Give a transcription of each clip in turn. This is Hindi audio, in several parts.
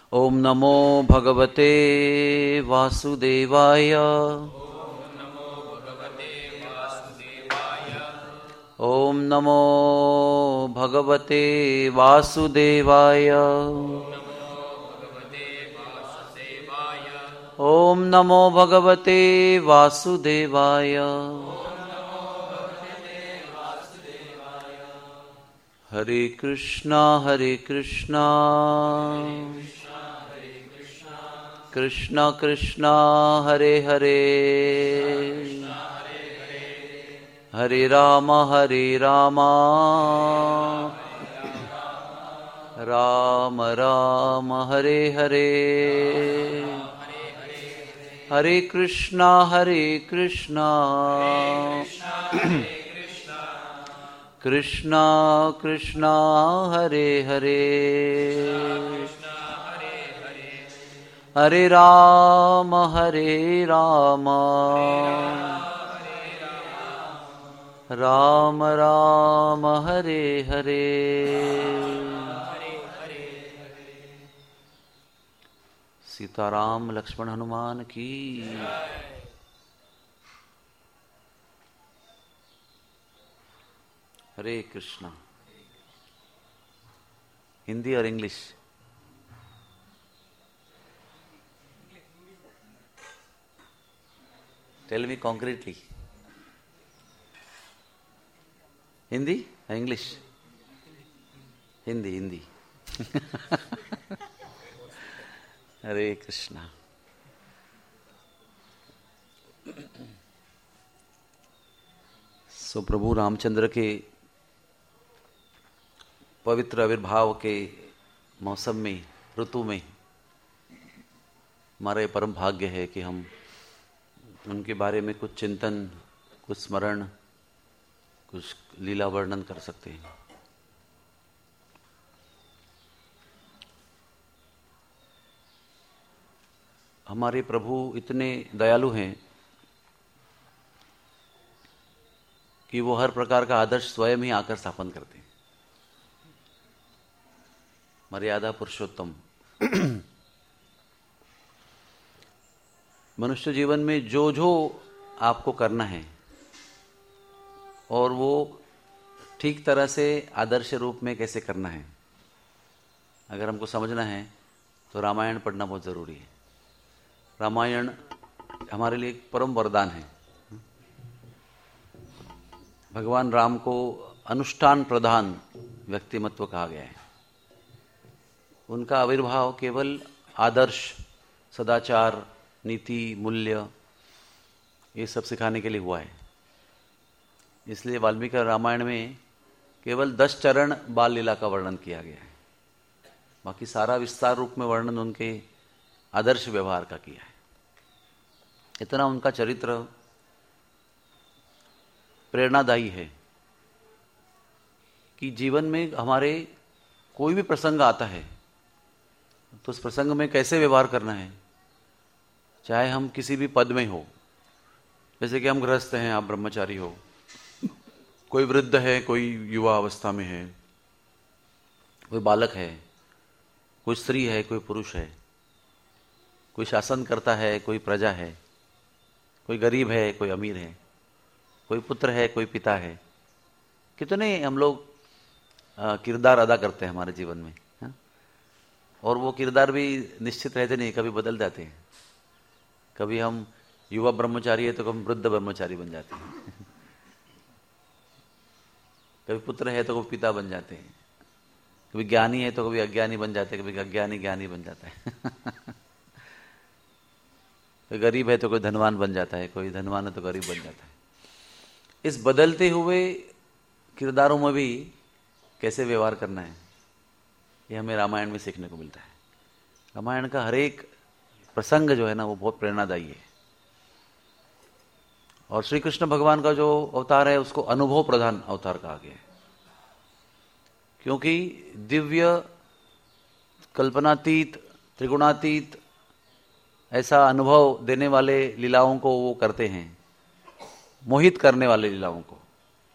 ओम नमो भगवते वासुदेवाय। ओम नमो भगवते वासुदेवाय। ओम नमो भगवते वासुदेवाय। हरे कृष्णा कृष्णा कृष्णा हरे हरे, हरे राम राम राम हरे हरे, हरे कृष्णा कृष्णा कृष्णा हरे हरे, हरे राम राम राम हरे हरे। सीताराम लक्ष्मण हनुमान की। हरे कृष्णा। हिंदी और English? Tell me concretely. Hindi English? Hindi Hare Krishna. So प्रभु रामचंद्र के पवित्र आविर्भाव के मौसम में, ऋतु में हमारा ये परम भाग्य है कि हम उनके बारे में कुछ चिंतन, कुछ स्मरण, कुछ लीला वर्णन कर सकते हैं। हमारे प्रभु इतने दयालु हैं कि वो हर प्रकार का आदर्श स्वयं ही आकर स्थापन करते हैं। मर्यादा पुरुषोत्तम। मनुष्य जीवन में जो जो आपको करना है और वो ठीक तरह से आदर्श रूप में कैसे करना है, अगर हमको समझना है तो रामायण पढ़ना बहुत जरूरी है। रामायण हमारे लिए एक परम वरदान है। भगवान राम को अनुष्ठान प्रधान व्यक्तिमत्व कहा गया है। उनका आविर्भाव केवल आदर्श, सदाचार, नीति, मूल्य, ये सब सिखाने के लिए हुआ है। इसलिए वाल्मीकि रामायण में केवल 10 चरण बाल लीला का वर्णन किया गया है। बाकी सारा विस्तार रूप में वर्णन उनके आदर्श व्यवहार का किया है। इतना उनका चरित्र प्रेरणादायी है कि जीवन में हमारे कोई भी प्रसंग आता है तो उस प्रसंग में कैसे व्यवहार करना है, चाहे हम किसी भी पद में हो। जैसे कि हम गृहस्थ हैं, आप ब्रह्मचारी हो, कोई वृद्ध है, कोई युवा अवस्था में है, कोई बालक है, कोई स्त्री है, कोई पुरुष है, कोई शासन करता है, कोई प्रजा है, कोई गरीब है, कोई अमीर है, कोई पुत्र है, कोई पिता है। कितने हम लोग किरदार अदा करते हैं हमारे जीवन में, हा? और वो किरदार भी निश्चित रहते नहीं, कभी बदल जाते हैं। कभी हम युवा ब्रह्मचारी है तो कभी वृद्ध ब्रह्मचारी बन जाते हैं। कभी पुत्र है तो कभी पिता बन जाते हैं। कभी ज्ञानी है तो कभी अज्ञानी बन जाते हैं, कभी अज्ञानी ज्ञानी बन जाता है। कोई गरीब है तो कोई धनवान बन जाता है, कोई धनवान है तो गरीब बन जाता है। इस बदलते हुए किरदारों में भी कैसे व्यवहार करना है, ये हमें रामायण में सीखने को मिलता है। रामायण का हर एक प्रसंग जो है ना, वो बहुत प्रेरणादायी है। और श्री कृष्ण भगवान का जो अवतार है उसको अनुभव प्रधान अवतार कहा गया है, क्योंकि दिव्य, कल्पनातीत, त्रिगुणातीत ऐसा अनुभव देने वाले लीलाओं को वो करते हैं, मोहित करने वाले लीलाओं को।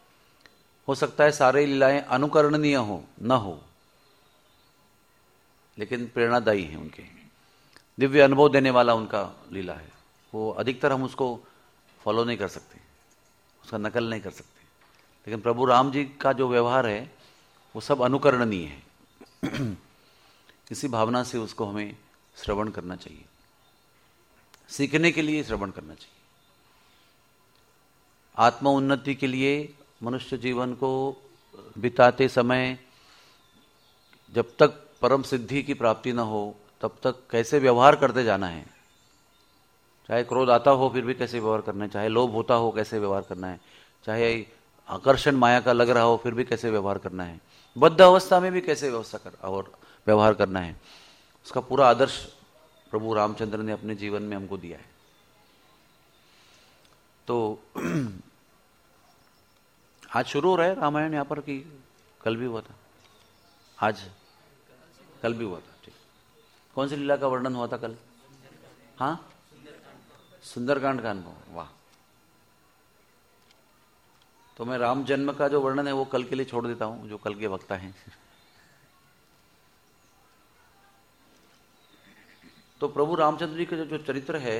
हो सकता है सारे लीलाएं अनुकरणीय हो न हो, लेकिन प्रेरणादायी हैं उनके, दिव्य अनुभव देने वाला उनका लीला है। वो अधिकतर हम उसको फॉलो नहीं कर सकते, उसका नकल नहीं कर सकते, लेकिन प्रभु राम जी का जो व्यवहार है वो सब अनुकरणीय है। इसी भावना से उसको हमें श्रवण करना चाहिए, सीखने के लिए श्रवण करना चाहिए। आत्म उन्नति के लिए मनुष्य जीवन को बिताते समय जब तक परम सिद्धि की प्राप्ति न हो तब तक कैसे व्यवहार करते जाना है। चाहे क्रोध आता हो फिर भी कैसे व्यवहार करना है, चाहे लोभ होता हो कैसे व्यवहार करना है, चाहे आकर्षण माया का लग रहा हो फिर भी कैसे व्यवहार करना है, बद्ध अवस्था में भी कैसे व्यवस्था कर और व्यवहार करना है, उसका पूरा आदर्श प्रभु रामचंद्र ने अपने जीवन में हमको दिया है। तो आज शुरू हो रहा है रामायण यहाँ पर कि कल भी हुआ था? आज कल भी हुआ था, ठीक। कौन सी लीला का वर्णन हुआ था कल? हाँ, सुंदरकांड का अनुभव, वाह। तो मैं राम जन्म का जो वर्णन है वो कल के लिए छोड़ देता हूं, जो कल के वक्ता हैं। तो प्रभु रामचंद्र जी का जो चरित्र है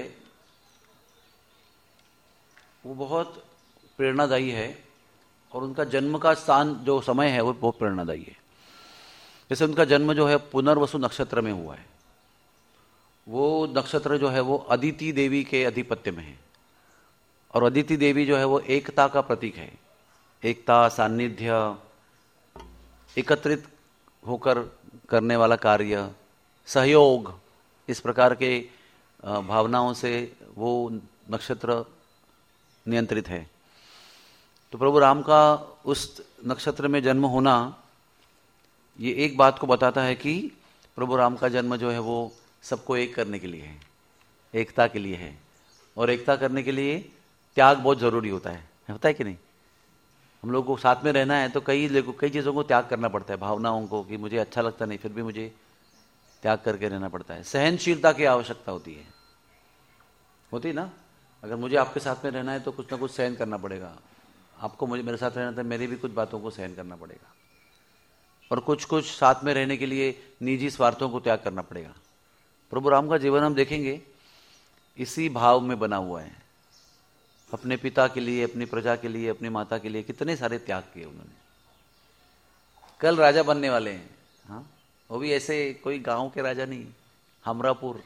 वो बहुत प्रेरणादायी है, और उनका जन्म का स्थान जो समय है वो बहुत प्रेरणादायी है। जैसे उनका जन्म जो है पुनर्वसु नक्षत्र में हुआ है। वो नक्षत्र जो है वो अदिति देवी के आधिपत्य में है, और अदिति देवी जो है वो एकता का प्रतीक है। एकता, सान्निध्य, एकत्रित होकर करने वाला कार्य, सहयोग, इस प्रकार के भावनाओं से वो नक्षत्र नियंत्रित है। तो प्रभु राम का उस नक्षत्र में जन्म होना ये एक बात को बताता है कि प्रभु राम का जन्म जो है वो सबको एक करने के लिए है, एकता के लिए है। और एकता करने के लिए त्याग बहुत जरूरी होता है कि नहीं? हम लोगों को साथ में रहना है तो कई चीज़ों को त्याग करना पड़ता है, भावनाओं को, कि मुझे अच्छा लगता नहीं फिर भी मुझे त्याग करके रहना पड़ता है। सहनशीलता की आवश्यकता होती है ना। अगर मुझे आपके साथ में रहना है तो कुछ ना कुछ सहन करना पड़ेगा, आपको मुझे मेरे साथ रहना तो मेरी भी कुछ बातों को सहन करना पड़ेगा, और कुछ कुछ साथ में रहने के लिए निजी स्वार्थों को त्याग करना पड़ेगा। प्रभु राम का जीवन हम देखेंगे इसी भाव में बना हुआ है। अपने पिता के लिए, अपनी प्रजा के लिए, अपनी माता के लिए कितने सारे त्याग किए उन्होंने। कल राजा बनने वाले हैं, हाँ, वो भी ऐसे कोई गांव के राजा नहीं, हमरापुर।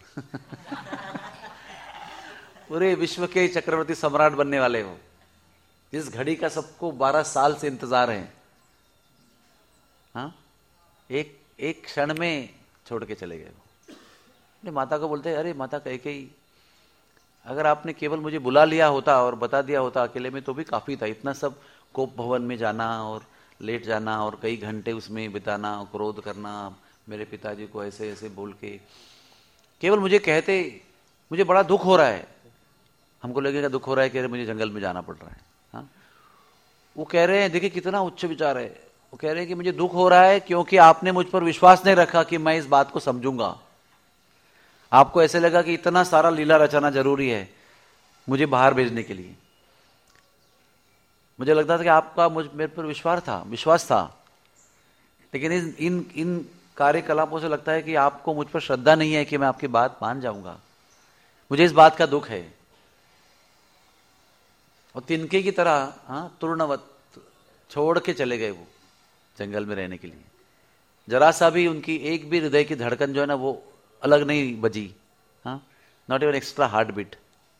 पूरे विश्व के चक्रवर्ती सम्राट बनने वाले हो, जिस घड़ी का सबको 12 साल से इंतजार है, हाँ, एक क्षण में छोड़ के चले गए। अपनी माता को बोलते, अरे माता कैकेयी, अगर आपने केवल मुझे बुला लिया होता और बता दिया होता अकेले में तो भी काफी था। इतना सब कोप भवन में जाना और लेट जाना और कई घंटे उसमें बिताना, क्रोध करना, मेरे पिताजी को ऐसे ऐसे बोल के, केवल मुझे कहते मुझे बड़ा दुख हो रहा है, हमको लगेगा दुख हो रहा है कि मुझे जंगल में जाना पड़ रहा है। हाँ, वो कह रहे हैं, देखिए कितना उच्च विचार है, वो कह रहे हैं कि मुझे दुख हो रहा है क्योंकि आपने मुझ पर विश्वास नहीं रखा कि मैं इस बात को समझूंगा। आपको ऐसे लगा कि इतना सारा लीला रचाना जरूरी है मुझे बाहर भेजने के लिए। मुझे लगता था कि आपका मेरे पर विश्वास था, लेकिन इन कार्यकलापों से लगता है कि आपको मुझ पर श्रद्धा नहीं है कि मैं आपकी बात मान जाऊंगा। मुझे इस बात का दुख है। और तिनके की तरह, हाँ, तूर्णवत छोड़ के चले गए वो जंगल में रहने के लिए। जरा सा भी उनकी एक भी हृदय की धड़कन जो है ना वो अलग नहीं बजी, हाँ, not even extra heartbeat.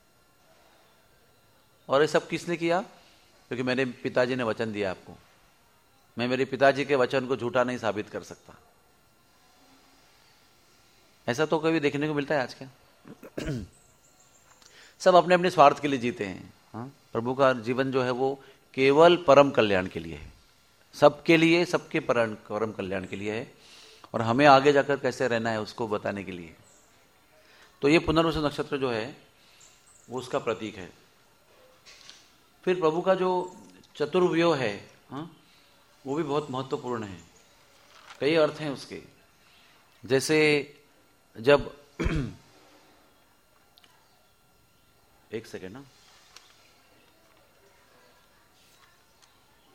और ये सब किसने किया? क्योंकि मेरे पिताजी ने वचन दिया आपको। मैं मेरे पिताजी के वचन को झूठा नहीं साबित कर सकता। ऐसा तो कभी देखने को मिलता है आज क्या? सब अपने अपने स्वार्थ के लिए जीते हैं। हाँ? प्रभु का जीवन जो है वो केवल परम कल्याण के लिए है, सबके लिए, सबके परम कल्याण के लिए है, और हमें आगे जाकर कैसे रहना है उसको बताने के लिए। तो ये पुनर्वसु नक्षत्र जो है वो उसका प्रतीक है। फिर प्रभु का जो चतुर्व्यूह है, हाँ, वो भी बहुत महत्वपूर्ण है। कई अर्थ हैं उसके। जैसे जब एक सेकेंड ना,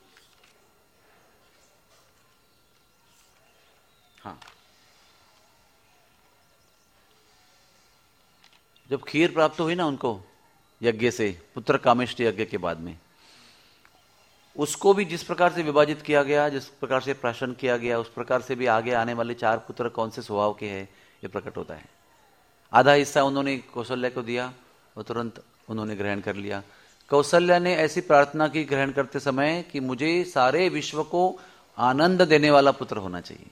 हाँ, जब खीर प्राप्त हुई ना उनको यज्ञ से, पुत्र कामेष्टि यज्ञ के बाद में, उसको भी जिस प्रकार से विभाजित किया गया, जिस प्रकार से प्राशन किया गया, उस प्रकार से भी आगे आने वाले 4 पुत्र कौन से स्वभाव के हैं ये प्रकट होता है। आधा हिस्सा उन्होंने कौशल्या को दिया और तुरंत उन्होंने ग्रहण कर लिया। कौशल्या ने ऐसी प्रार्थना की ग्रहण करते समय कि मुझे सारे विश्व को आनंद देने वाला पुत्र होना चाहिए।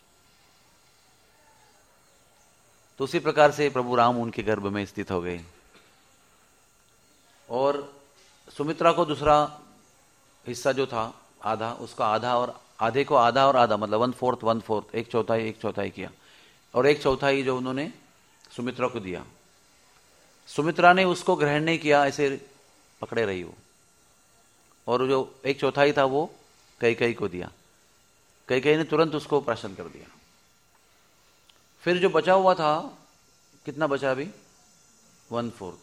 तो उसी प्रकार से प्रभु राम उनके गर्भ में स्थित हो गए। और सुमित्रा को दूसरा हिस्सा जो था आधा, उसका आधा और आधे को आधा और आधा मतलब 1/4 एक चौथाई किया, और 1/4 जो उन्होंने सुमित्रा को दिया। सुमित्रा ने उसको ग्रहण नहीं किया, ऐसे पकड़े रही वो, और जो 1/4 था वो कैकेयी को दिया। कैकेयी ने तुरंत उसको प्राशन कर दिया। फिर जो बचा हुआ था, कितना बचा अभी? 1/4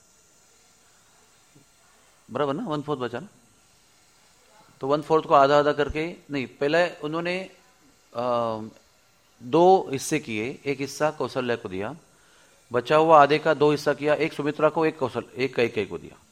बराबर ना, 1/4 बचा ना। तो 1/4 को आधा आधा करके नहीं, पहले उन्होंने 2 हिस्से किए, एक हिस्सा कौशल्या को दिया, बचा हुआ आधे का 2 हिस्सा किया, एक सुमित्रा को, एक कैकेयी को दिया।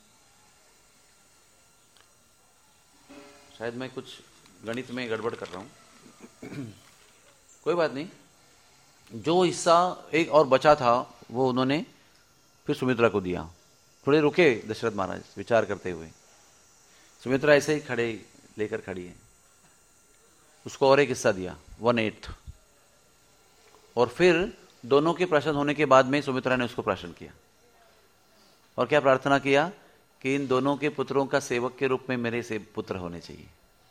शायद मैं कुछ गणित में गड़बड़ कर रहा हूं कोई बात नहीं। जो हिस्सा एक और बचा था वो उन्होंने फिर सुमित्रा को दिया। थोड़े रुके दशरथ महाराज विचार करते हुए। सुमित्रा ऐसे ही खड़े लेकर खड़ी है, उसको और एक हिस्सा दिया 1/8, और फिर दोनों के प्राशन होने के बाद में सुमित्रा ने उसको प्राशन किया और क्या प्रार्थना किया कि इन दोनों के पुत्रों का सेवक के रूप में मेरे से पुत्र होने चाहिए।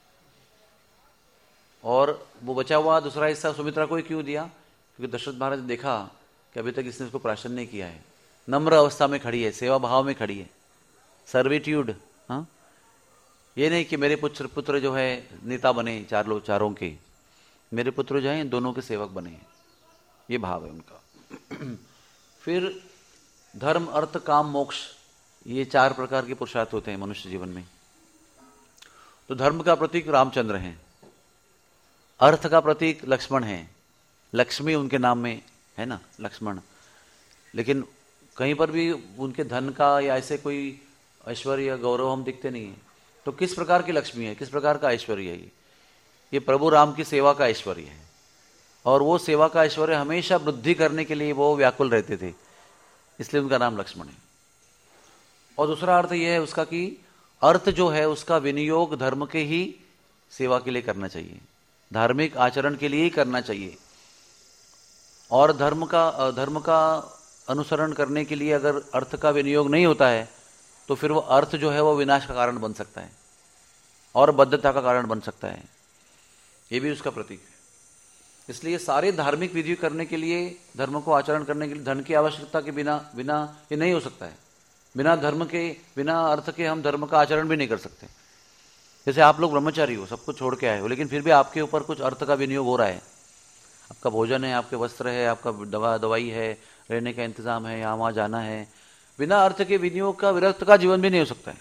और वो बचा हुआ दूसरा हिस्सा सुमित्रा को ही क्यों दिया? क्योंकि दशरथ महाराज ने देखा कि अभी तक इसने उसको प्राशन नहीं किया है, नम्र अवस्था में खड़ी है, सेवा भाव में खड़ी है, सर्विट्यूड। हाँ, ये नहीं कि मेरे पुत्र जो है नेता बने चारों के, मेरे पुत्र जो है दोनों के सेवक बने, ये भाव है उनका। फिर धर्म अर्थ काम मोक्ष, ये 4 प्रकार के पुरुषार्थ होते हैं मनुष्य जीवन में। तो धर्म का प्रतीक रामचंद्र हैं, अर्थ का प्रतीक लक्ष्मण है, लक्ष्मी उनके नाम में है ना, लक्ष्मण। लेकिन कहीं पर भी उनके धन का या ऐसे कोई ऐश्वर्य गौरव हम दिखते नहीं है। तो किस प्रकार की लक्ष्मी है, किस प्रकार का ऐश्वर्य है? ये प्रभु राम की सेवा का ऐश्वर्य है, और वो सेवा का ऐश्वर्य हमेशा वृद्धि करने के लिए वो व्याकुल रहते थे, इसलिए उनका नाम लक्ष्मण है। और दूसरा अर्थ यह है उसका कि अर्थ जो है उसका विनियोग धर्म के ही सेवा के लिए करना चाहिए, धार्मिक आचरण के लिए ही करना चाहिए। और धर्म का अनुसरण करने के लिए अगर अर्थ का विनियोग नहीं होता है तो फिर वो अर्थ जो है वो विनाश का कारण बन सकता है और बद्धता का कारण बन सकता है, ये भी उसका प्रतीक है। इसलिए सारे धार्मिक विधि करने के लिए, धर्म को आचरण करने के लिए धन की आवश्यकता के बिना ये नहीं हो सकता है। बिना धर्म के, बिना अर्थ के हम धर्म का आचरण भी नहीं कर सकते। जैसे आप लोग ब्रह्मचारी हो, सब कुछ छोड़ के आए हो, लेकिन फिर भी आपके ऊपर कुछ अर्थ का विनियोग हो रहा है। आपका भोजन है, आपके वस्त्र है, आपका दवाई है, रहने का इंतजाम है, यहाँ वहाँ जाना है। बिना अर्थ के विनियोग का विरक्त का जीवन भी नहीं हो सकता है।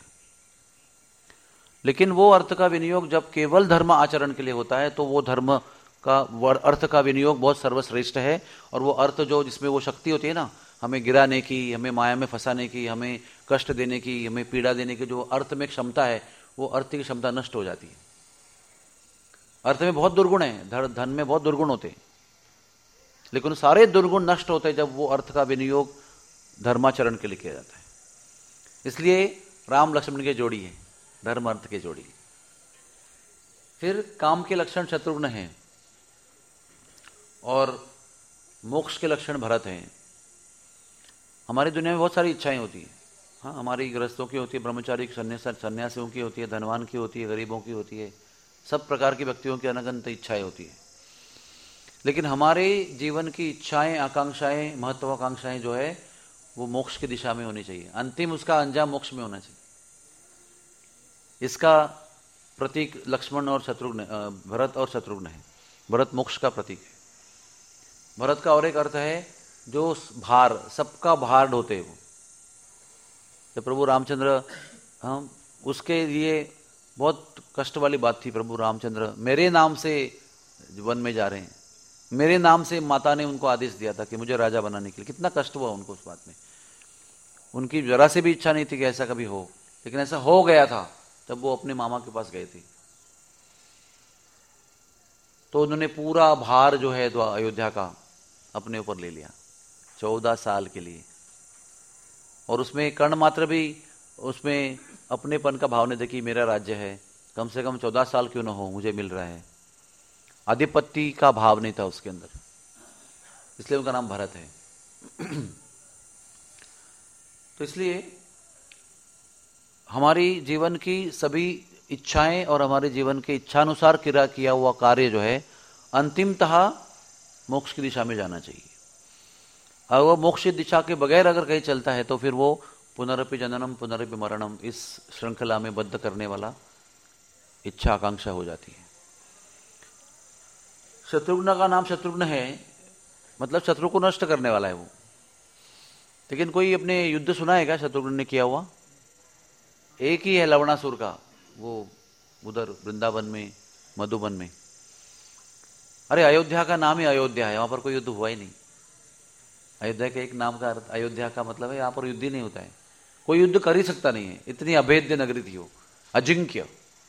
लेकिन वो अर्थ का विनियोग जब केवल धर्म आचरण के लिए होता है तो वो धर्म का अर्थ का विनियोग बहुत सर्वश्रेष्ठ है। और वो अर्थ जो जिसमें वो शक्ति होती है ना, हमें गिराने की, हमें माया में फंसाने की, हमें कष्ट देने की, हमें पीड़ा देने की जो अर्थ में क्षमता है, वो अर्थ की क्षमता नष्ट हो जाती है। अर्थ में बहुत दुर्गुण है, धन में बहुत दुर्गुण होते हैं, लेकिन सारे दुर्गुण नष्ट होते हैं जब वो अर्थ का विनियोग धर्माचरण के लिए किया जाता है। इसलिए राम लक्ष्मण की जोड़ी है, धर्म अर्थ की जोड़ी। फिर काम के लक्षण शत्रुघ्न हैं और मोक्ष के लक्षण भरत हैं। हमारी दुनिया में बहुत सारी इच्छाएं होती हैं। हाँ, हमारी गृहस्थों की होती है, ब्रह्मचारी सन्यासियों की होती है, धनवान की होती है, गरीबों की होती है, सब प्रकार की व्यक्तियों की अनगंत इच्छाएं होती है। लेकिन हमारे जीवन की इच्छाएं, आकांक्षाएं, महत्वाकांक्षाएं जो है वो मोक्ष की दिशा में होनी चाहिए। अंतिम उसका अंजाम मोक्ष में होना चाहिए। इसका प्रतीक लक्ष्मण और शत्रुघ्न, भरत और शत्रुघ्न है। भरत मोक्ष का प्रतीक है। भरत का और एक अर्थ है जो भार, सबका भार ढोते वो। जब प्रभु रामचंद्र, हम उसके लिए बहुत कष्ट वाली बात थी। प्रभु रामचंद्र मेरे नाम से वन में जा रहे हैं, मेरे नाम से माता ने उनको आदेश दिया था कि मुझे राजा बनाने के लिए। कितना कष्ट हुआ उनको उस बात में। उनकी जरा से भी इच्छा नहीं थी कि ऐसा कभी हो, लेकिन ऐसा हो गया था। तब वो अपने मामा के पास गए थे, तो उन्होंने पूरा भार जो है अयोध्या का अपने ऊपर ले लिया 14 साल के लिए। और उसमें कर्ण मात्र भी उसमें अपनेपन का भाव नहीं था कि मेरा राज्य है, कम से कम 14 साल क्यों ना हो, मुझे मिल रहा है। आधिपत्य का भाव नहीं था उसके अंदर, इसलिए उनका नाम भरत है। तो इसलिए हमारी जीवन की सभी इच्छाएं और हमारे जीवन के इच्छानुसार किया हुआ कार्य जो है अंतिमतः मोक्ष की दिशा में जाना चाहिए। और वो मोक्ष की दिशा के बगैर अगर कहीं चलता है तो फिर वो पुनरपि जननम पुनरपि मरणम इस श्रृंखला में बद्ध करने वाला इच्छा आकांक्षा हो जाती है। शत्रुघ्न का नाम शत्रुघ्न है, मतलब शत्रु को नष्ट करने वाला है वो। लेकिन कोई अपने युद्ध सुना है क्या शत्रुघ्न ने किया हुआ? एक ही है लवणासुर का, वो उधर वृंदावन में मधुबन में। अरे अयोध्या का नाम ही अयोध्या है, वहां पर कोई युद्ध हुआ ही नहीं। अयोध्या के एक नाम का अर्थ अयोध्या का मतलब है यहां पर युद्ध ही नहीं होता है, कोई युद्ध कर ही सकता नहीं है, इतनी अभेद्य नगरी थी वो, अजिंक्य।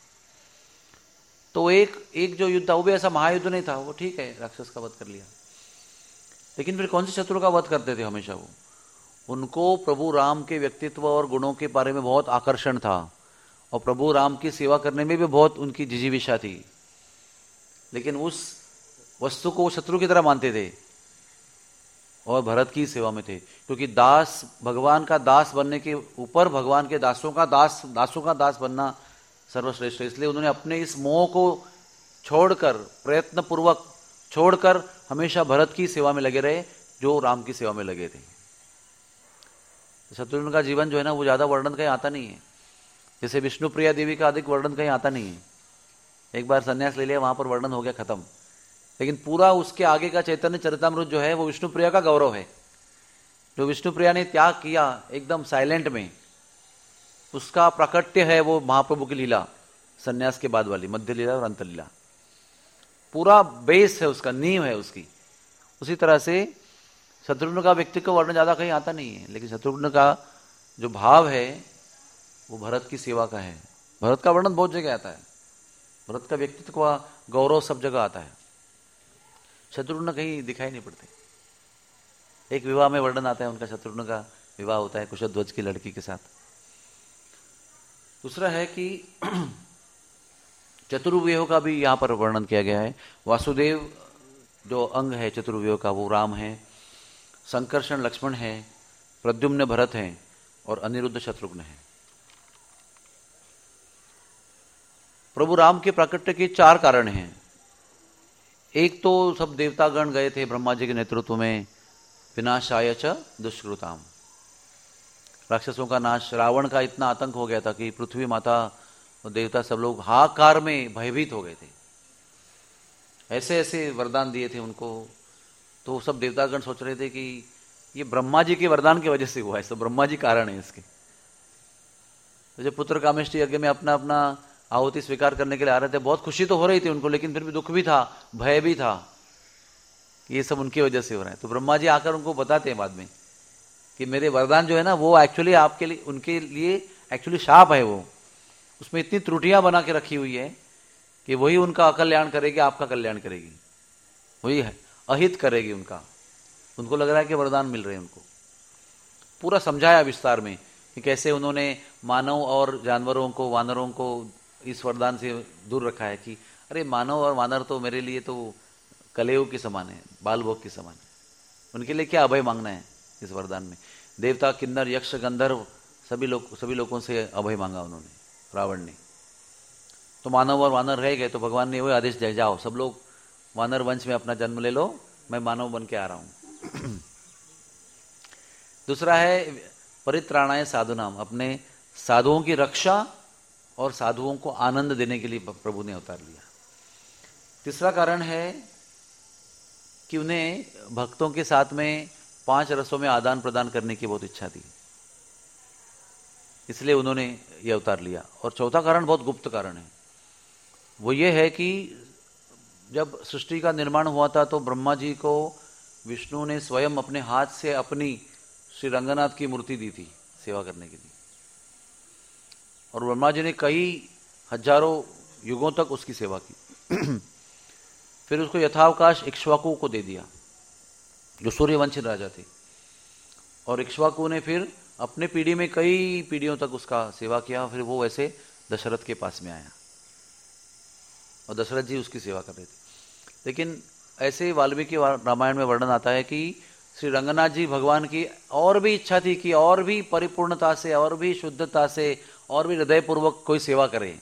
तो एक जो युद्ध था वो भी ऐसा महायुद्ध नहीं था, वो ठीक है राक्षस का वध कर लिया। लेकिन फिर कौन से शत्रु का वध करते थे हमेशा वो? उनको प्रभु राम के व्यक्तित्व और गुणों के बारे में बहुत आकर्षण था, और प्रभु राम की सेवा करने में भी बहुत उनकी जिजीविषा थी। लेकिन उस वस्तु को शत्रु की तरह मानते थे और भरत की सेवा में थे, क्योंकि दास, भगवान का दास बनने के ऊपर भगवान के दासों का दास बनना सर्वश्रेष्ठ है। इसलिए उन्होंने अपने इस मोह को छोड़कर, प्रयत्न पूर्वक छोड़कर हमेशा भरत की सेवा में लगे रहे, जो राम की सेवा में लगे थे। शत्रुघ्न का जीवन जो है ना वो ज्यादा वर्णन कहीं आता नहीं है, जैसे विष्णुप्रिया देवी का अधिक वर्णन कहीं आता नहीं है। एक बार संन्यास ले लिया, वहां पर वर्णन हो गया, खत्म। लेकिन पूरा उसके आगे का चैतन्य चरितामृत जो है वो विष्णुप्रिया का गौरव है। जो विष्णुप्रिया ने त्याग किया एकदम साइलेंट में, उसका प्राकट्य है वो महाप्रभु की लीला, संन्यास के बाद वाली मध्य लीला और अंत लीला। पूरा बेस है उसका, नींव है उसकी। उसी तरह से शत्रुघ्न का व्यक्तित्व का वर्णन ज्यादा कहीं आता नहीं है, लेकिन शत्रुघ्न का जो भाव है वो भरत की सेवा का है। भरत का वर्णन बहुत जगह आता है, भरत का व्यक्तित्व का गौरव सब जगह आता है, शत्रुघ्न कहीं दिखाई नहीं पड़ते। एक विवाह में वर्णन आता है उनका, शत्रुघ्न का विवाह होता है कुशध्वज की लड़की के साथ। दूसरा है कि चतुर्व्यूह का भी यहां पर वर्णन किया गया है। वासुदेव जो अंग है चतुर्व्यूह का वो राम है, संकर्षण लक्ष्मण है, प्रद्युम्न भरत है और अनिरुद्ध शत्रुघ्न है। प्रभु राम के प्राकट्य के 4 कारण हैं। एक तो सब देवतागण गए थे ब्रह्मा जी के नेतृत्व में, विनाशाय च दुष्कृताम, राक्षसों का नाश। रावण का इतना आतंक हो गया था कि पृथ्वी माता और देवता सब लोग हाहाकार में भयभीत हो गए थे, ऐसे ऐसे वरदान दिए थे उनको। तो सब देवतागण सोच रहे थे कि ये ब्रह्मा जी के वरदान की वजह से हुआ है, सब ब्रह्मा जी कारण है इसके। तो जब पुत्र कामेष्टि यज्ञ में अपना अपना आहुति स्वीकार करने के लिए आ रहे थे, बहुत खुशी तो हो रही थी उनको, लेकिन फिर भी दुख भी था, भय भी था कि ये सब उनकी वजह से हो रहा है। तो ब्रह्मा जी आकर उनको बताते हैं बाद में कि मेरे वरदान जो है ना वो एक्चुअली आपके लिए, उनके लिए एक्चुअली शाप है, वो उसमें इतनी त्रुटियां बना के रखी हुई है कि वही उनका अकल्याण करेगी, आपका कल्याण करेगी, वही है अहित करेगी उनका। उनको लग रहा है कि वरदान मिल रहे हैं उनको। पूरा समझाया विस्तार में कि कैसे उन्होंने मानव और जानवरों को, वानरों को इस वरदान से दूर रखा है कि अरे मानव और वानर तो मेरे लिए तो कलेव के समान है, बाल भोग के समान है, उनके लिए क्या अभय मांगना है इस वरदान में। देवता, किन्नर, यक्ष, गंधर्व सभी लोगों से अभय मांगा उन्होंने, रावण ने। तो मानव और वानर रह गए, तो भगवान ने वही आदेश दिया, जाओ सब लोग वानर वंश में अपना जन्म ले लो, मैं मानव बन के आ रहा हूं। दूसरा है परित्राणाय साधुनाम, अपने साधुओं की रक्षा और साधुओं को आनंद देने के लिए प्रभु ने अवतार लिया। तीसरा कारण है कि उन्हें भक्तों के साथ में 5 रसों में आदान प्रदान करने की बहुत इच्छा थी, इसलिए उन्होंने यह अवतार लिया। और चौथा कारण बहुत गुप्त कारण है, वो ये है कि जब सृष्टि का निर्माण हुआ था तो ब्रह्मा जी को विष्णु ने स्वयं अपने हाथ से अपनी श्री रंगनाथ की मूर्ति दी थी, सेवा करने के लिए। और ब्रह्मा जी ने कई हजारों युगों तक उसकी सेवा की। फिर उसको यथावकाश इक्ष्वाकु को दे दिया, जो सूर्यवंशी राजा थे। और इक्ष्वाकु ने फिर अपने पीढ़ी में कई पीढ़ियों तक उसका सेवा किया। फिर वो वैसे दशरथ के पास में आया और दशरथ जी उसकी सेवा कर रहे थे। लेकिन ऐसे वाल्मीकि रामायण में वर्णन आता है कि श्री रंगनाथ जी भगवान की और भी इच्छा थी कि और भी परिपूर्णता से, और भी शुद्धता से, और भी हृदयपूर्वक कोई सेवा करे।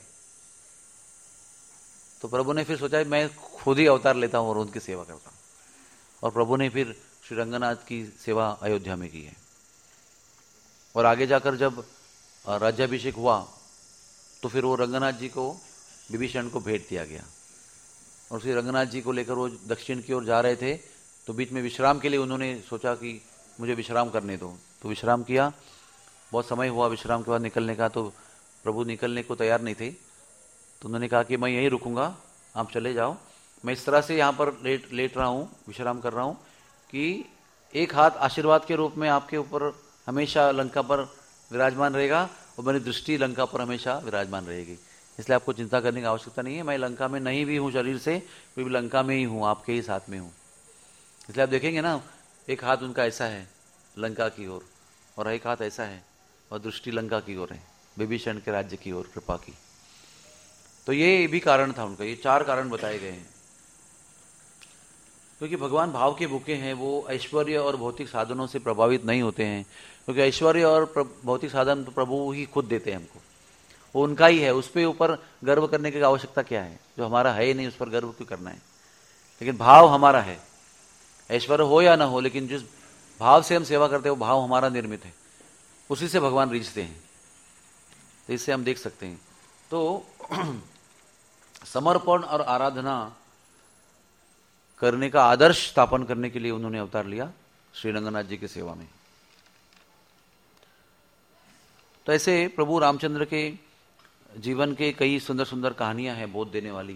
तो प्रभु ने फिर सोचा मैं खुद ही अवतार लेता हूं और उनकी सेवा करता हूं। और प्रभु ने फिर श्री रंगनाथ की सेवा अयोध्या में की है। और आगे जाकर जब राज्याभिषेक हुआ तो फिर वो रंगनाथ जी को, विभीषण को भेंट दिया गया। और श्री रंगनाथ जी को लेकर वो दक्षिण की ओर जा रहे थे, तो बीच में विश्राम के लिए उन्होंने सोचा कि मुझे विश्राम करने दो। तो विश्राम किया, बहुत समय हुआ विश्राम के बाद निकलने का। तो प्रभु निकलने को तैयार नहीं थे, तो उन्होंने कहा कि मैं यहीं रुकूंगा, आप चले जाओ। मैं इस तरह से यहाँ पर लेट रहा हूँ, विश्राम कर रहा हूँ कि एक हाथ आशीर्वाद के रूप में आपके ऊपर हमेशा लंका पर विराजमान रहेगा और मेरी दृष्टि लंका पर हमेशा विराजमान रहेगी। इसलिए आपको चिंता करने की आवश्यकता नहीं है। मैं लंका में नहीं भी हूँ शरीर से, फिर भी लंका में ही हूँ, आपके ही साथ में हूँ। इसलिए आप देखेंगे ना, एक हाथ उनका ऐसा है लंका की ओर और एक हाथ ऐसा है और दृष्टि लंका की ओर है, विभीषण के राज्य की ओर, कृपा की। तो ये भी कारण था उनका। ये 4 कारण बताए गए हैं। क्योंकि भगवान भाव के भूखे हैं, वो ऐश्वर्य और भौतिक साधनों से प्रभावित नहीं होते हैं। क्योंकि ऐश्वर्य और भौतिक साधन तो प्रभु ही खुद देते हैं हमको, वो उनका ही है। उस पर ऊपर गर्व करने की आवश्यकता क्या है? जो हमारा है ही नहीं उस पर गर्व क्यों करना है? लेकिन भाव हमारा है, ऐश्वर्य हो या ना हो, लेकिन जिस भाव से हम सेवा करते हैं वो भाव हमारा निर्मित है, उसी से भगवान रीझते हैं। तो इससे हम देख सकते हैं। तो समर्पण और आराधना करने का आदर्श स्थापन करने के लिए उन्होंने अवतार लिया श्री रंगनाथ जी की सेवा में। तो ऐसे प्रभु रामचंद्र के जीवन के कई सुंदर सुंदर कहानियां हैं बोध देने वाली।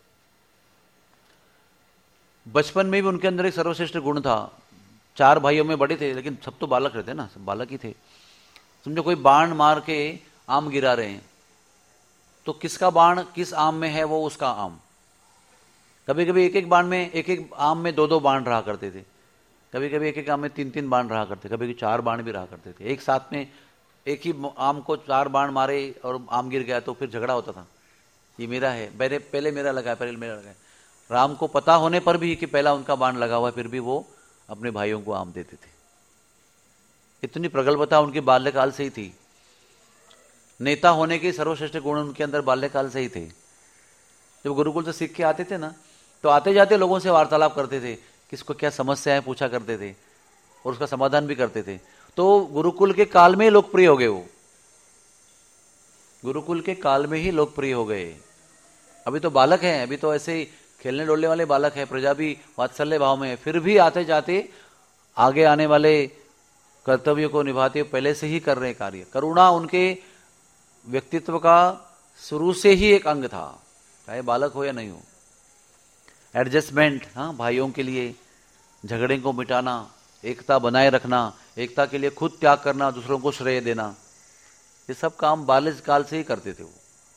बचपन में भी उनके अंदर एक सर्वश्रेष्ठ गुण था। 4 भाइयों में बड़े थे, लेकिन सब तो बालक रहते ना, सब बालक ही थे। समझो कोई बाण मार के आम गिरा रहे हैं, तो किसका बाण किस आम में है वो उसका आम। कभी कभी एक एक बाण में, एक एक आम में 2-2 बाण रहा करते थे। कभी कभी एक एक आम में 3-3 बाण रहा करते, कभी कभी 4 बाण भी रहा करते थे। एक साथ में एक ही आम को 4 बाण मारे और आम गिर गया तो फिर झगड़ा होता था, ये मेरा है, पहले मेरा लगा, पहले मेरा लगा। राम को पता होने पर भी कि पहला उनका बाण लगा हुआ है, फिर भी वो अपने भाइयों को आम देते थे। इतनी प्रगल्भता उनके बाल्यकाल से ही थी। नेता होने के सर्वश्रेष्ठ गुण उनके अंदर बाल्यकाल से ही थे। जब गुरुकुल से सीख के आते थे ना, तो आते जाते लोगों से वार्तालाप करते थे, किसको क्या समस्या है पूछा करते थे और उसका समाधान भी करते थे। तो गुरुकुल के काल में ही लोकप्रिय हो गए वो, गुरुकुल के काल में ही लोकप्रिय हो गए। अभी तो बालक हैं, अभी तो ऐसे ही खेलने डोलने वाले बालक हैं, प्रजा भी वात्सल्य भाव में है, फिर भी आते जाते आगे आने वाले कर्तव्यों को निभाते पहले से ही कर रहे कार्य। करुणा उनके व्यक्तित्व का शुरू से ही एक अंग था, चाहे बालक हो या नहीं हो। एडजस्टमेंट, हाँ, भाइयों के लिए झगड़े को मिटाना, एकता बनाए रखना, एकता के लिए खुद त्याग करना, दूसरों को श्रेय देना, ये सब काम बाल्यकाल से ही करते थे वो।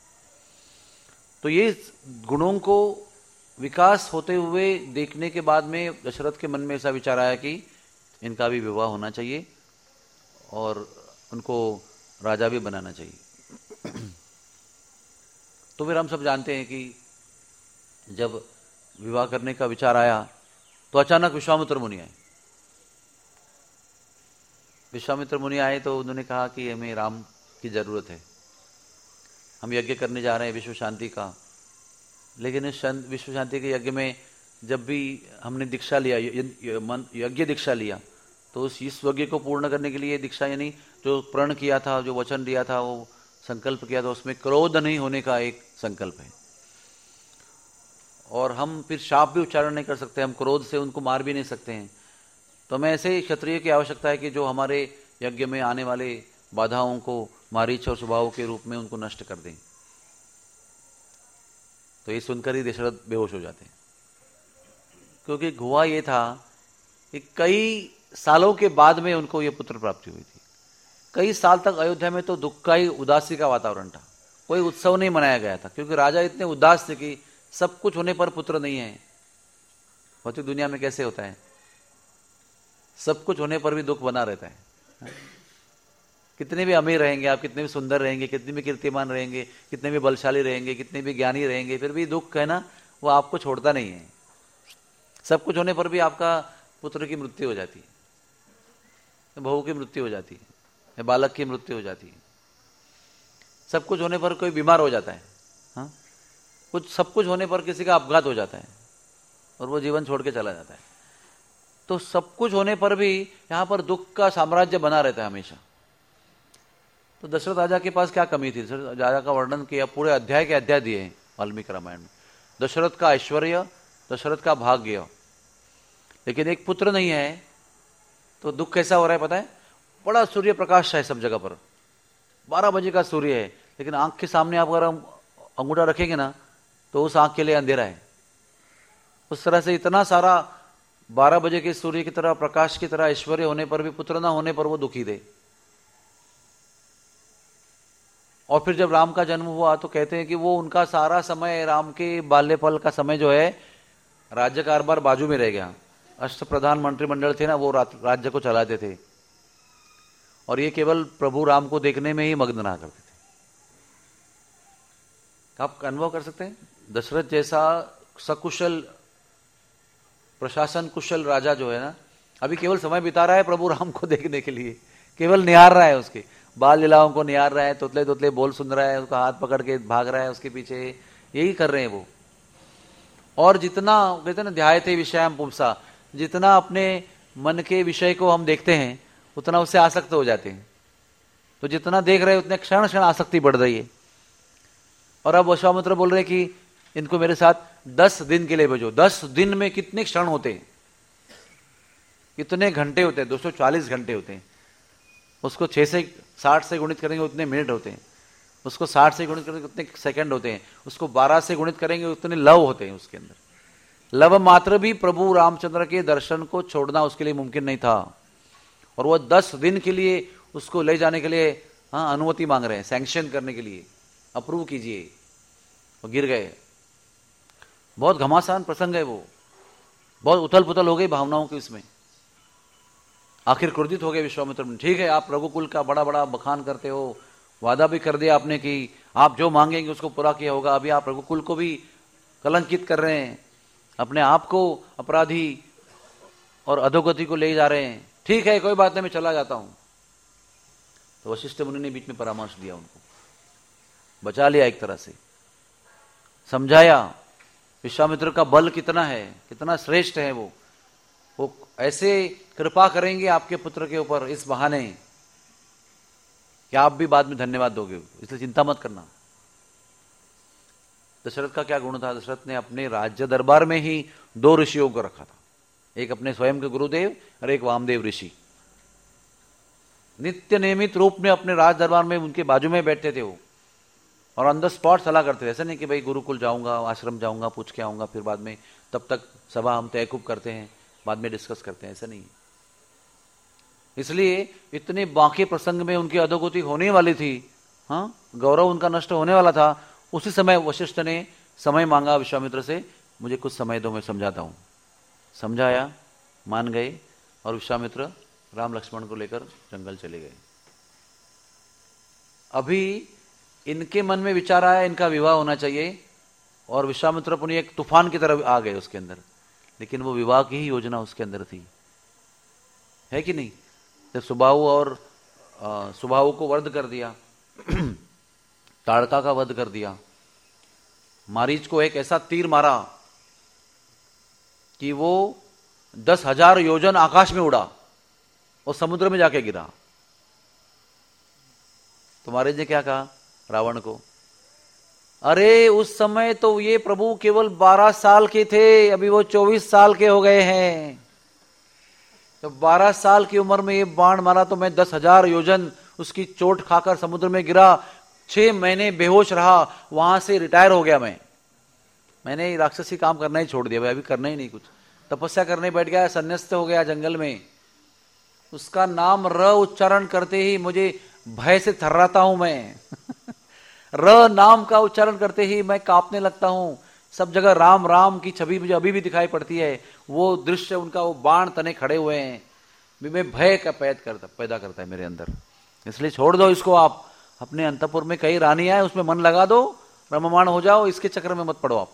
तो ये गुणों को विकास होते हुए देखने के बाद में दशरथ के मन में ऐसा विचार आया कि इनका भी विवाह होना चाहिए और उनको राजा भी बनाना चाहिए। तो फिर हम सब जानते हैं कि जब विवाह करने का विचार आया तो अचानक विश्वामित्र मुनि आए। विश्वामित्र मुनि आए तो उन्होंने कहा कि हमें राम की जरूरत है, हम यज्ञ करने जा रहे हैं विश्व शांति का। लेकिन इस विश्व शांति के यज्ञ में जब भी हमने दीक्षा लिया, यज्ञ दीक्षा लिया, तो उस इस यज्ञ को पूर्ण करने के लिए दीक्षा, यानी जो प्रण किया था, जो वचन दिया था, वो संकल्प किया था, उसमें क्रोध नहीं होने का एक संकल्प है। और हम फिर शाप भी उच्चारण नहीं कर सकते, हम क्रोध से उनको मार भी नहीं सकते हैं। तो हमें ऐसे क्षत्रिय की आवश्यकता है कि जो हमारे यज्ञ में आने वाले बाधाओं को मारीच और स्वभाव के रूप में उनको नष्ट कर दें। तो ये सुनकर ही दशरथ बेहोश हो जाते हैं, क्योंकि हुआ ये था कि कई सालों के बाद में उनको ये पुत्र प्राप्ति हुई थी। कई साल तक अयोध्या में तो दुख का ही, उदासी का वातावरण था। कोई उत्सव नहीं मनाया गया था, क्योंकि राजा इतने उदास थे कि सब कुछ होने पर पुत्र नहीं है। भौतिक दुनिया में कैसे होता है, सब कुछ होने पर भी दुख बना रहता है। कितने भी अमीर रहेंगे आप, कितने भी सुंदर रहेंगे, कितने भी कीर्तिमान रहेंगे, कितने भी बलशाली रहेंगे, कितने भी ज्ञानी रहेंगे, फिर भी दुख है ना, वो आपको छोड़ता नहीं है। सब कुछ होने पर भी आपका पुत्र की मृत्यु हो जाती है, बहू की मृत्यु हो जाती है, बालक की मृत्यु हो जाती है। सब कुछ होने पर कोई बीमार हो जाता है, हाँ, सब कुछ होने पर किसी का अपघात हो जाता है और वो जीवन छोड़ के चला जाता है। तो सब कुछ होने पर भी यहां पर दुख का साम्राज्य बना रहता है हमेशा। तो दशरथ राजा के पास क्या कमी थी? दशरथ राजा का वर्णन किया, पूरे अध्याय के अध्याय दिए हैं वाल्मीकि रामायण में। दशरथ का ऐश्वर्य, दशरथ का भाग्य, लेकिन एक पुत्र नहीं है। तो दुख कैसा हो रहा है पता है? बड़ा सूर्य प्रकाश है सब जगह पर, 12 बजे का सूर्य है, लेकिन आंख के सामने आप अगर अंगूठा रखेंगे ना तो उस आंख के लिए अंधेरा है। उस तरह से इतना सारा 12 बजे के सूर्य की तरह, प्रकाश की तरह ऐश्वर्य होने पर भी पुत्र ना होने पर वो दुखी थे। और फिर जब राम का जन्म हुआ तो कहते हैं कि वो उनका सारा समय, राम के बाल्यपल का समय जो है, राज्य कारभार बाजू में रह गया। अष्टप्रधान मंत्रिमंडल थे ना, वो राज्य को चलाते थे और ये केवल प्रभु राम को देखने में ही मग्न रहा करते थे। आप अनुभव कर सकते हैं, दशरथ जैसा सकुशल, प्रशासन कुशल राजा जो है ना, अभी केवल समय बिता रहा है प्रभु राम को देखने के लिए, केवल निहार रहा है, उसके बाल लीलाओं को निहार रहा है, तोतले तोतले बोल सुन रहा है, उसका हाथ पकड़ के भाग रहा है उसके पीछे, यही कर रहे हैं वो। और जितना कहते हैं ना, ध्यायते विषयम पुंसा, जितना अपने मन के विषय को हम देखते हैं उतना उससे आसक्त हो जाते हैं। तो जितना देख रहे हैं उतने क्षण क्षण आसक्ति बढ़ रही है। और अब विश्वामित्र बोल रहे कि इनको मेरे साथ 10 दिन के लिए भेजो। 10 दिन में कितने क्षण होते हैं, कितने घंटे होते हैं? 240 घंटे होते हैं। उसको 6 से 60 से गुणित करेंगे उतने मिनट होते हैं, उसको 60 से गुणित करेंगे उतने सेकंड होते हैं, उसको 12 से गुणित करेंगे उतने लव होते हैं उसके अंदर। लव मात्र भी प्रभु रामचंद्र के दर्शन को छोड़ना उसके लिए मुमकिन नहीं था। और वो 10 दिन के लिए उसको ले जाने के लिए अनुमति मांग रहे हैं, सैंक्शन करने के लिए, अप्रूव कीजिए। वो गिर गए। बहुत घमासान प्रसंग है वो, बहुत उथल पुथल हो गई भावनाओं की इसमें। आखिर क्रोधित हो गए विश्वामित्र। ठीक है, आप रघुकुल का बड़ा बड़ा बखान करते हो, वादा भी कर दिया आपने कि आप जो मांगेंगे उसको पूरा किया होगा, अभी आप रघुकुल को भी कलंकित कर रहे हैं, अपने आप को अपराधी और अधोगति को ले जा रहे हैं। ठीक है, कोई बात नहीं, मैं चला जाता हूं। तो वशिष्ठ मुनि ने बीच में परामर्श दिया, उनको बचा लिया, एक तरह से समझाया विश्वामित्र का बल कितना है, कितना श्रेष्ठ है। वो ऐसे कृपा करेंगे आपके पुत्र के ऊपर इस बहाने कि आप भी बाद में धन्यवाद दोगे, इसलिए चिंता मत करना। दशरथ का क्या गुण था? दशरथ ने अपने राज्य दरबार में ही 2 ऋषियों को रखा था, एक अपने स्वयं के गुरुदेव और एक वामदेव ऋषि। नित्य नियमित रूप में अपने राज दरबार में उनके बाजू में बैठते थे वो, और ऑन द स्पॉट सलाह करते थे। ऐसा नहीं कि भाई गुरुकुल जाऊंगा, आश्रम जाऊंगा, पूछ के आऊंगा, फिर बाद में, तब तक सभा हम तयकूब करते हैं, बाद में डिस्कस करते हैं, ऐसा नहीं। इसलिए इतने बाकी प्रसंग में उनकी अधोगति होने वाली थी, हाँ, गौरव उनका नष्ट होने वाला था। उसी समय वशिष्ठ ने समय मांगा विश्वामित्र से, मुझे कुछ समय दो, मैं समझाता हूं। समझाया, मान गए, और विश्वामित्र राम लक्ष्मण को लेकर जंगल चले गए। अभी इनके मन में विचार आया इनका विवाह होना चाहिए, और विश्वामित्र पुनि एक तूफान की तरफ आ गए उसके अंदर, लेकिन वो विवाह की ही योजना उसके अंदर थी, है कि नहीं? जब सुबाहु को वध कर दिया, ताड़का का वध कर दिया, मारीच को एक ऐसा तीर मारा कि वो 10,000 योजन आकाश में उड़ा और समुद्र में जाके गिरा। तो मारीच ने क्या कहा रावण को? अरे उस समय तो ये प्रभु केवल 12 साल के थे, अभी वो 24 साल के हो गए हैं। तो 12 साल की उम्र में ये बाण मारा तो मैं 10,000 योजन उसकी चोट खाकर समुद्र में गिरा, 6 महीने बेहोश रहा, वहां से रिटायर हो गया। मैंने राक्षसी काम करना ही छोड़ दिया भाई, अभी करना ही नहीं कुछ, तपस्या करने बैठ गया, संन्यास्त हो गया जंगल में। उसका नाम र उच्चारण करते ही मुझे भय से थर्राता हूं मैं। र नाम का उच्चारण करते ही मैं कांपने लगता हूं। सब जगह राम राम की छवि मुझे अभी भी दिखाई पड़ती है। वो दृश्य उनका, वो बाण तने खड़े हुए हैं, मैं भय का पैदा करता है मेरे अंदर। इसलिए छोड़ दो इसको। आप अपने अंतपुर में कई रानी आए, उसमें मन लगा दो, रममाण हो जाओ, इसके चक्र में मत पड़ो आप।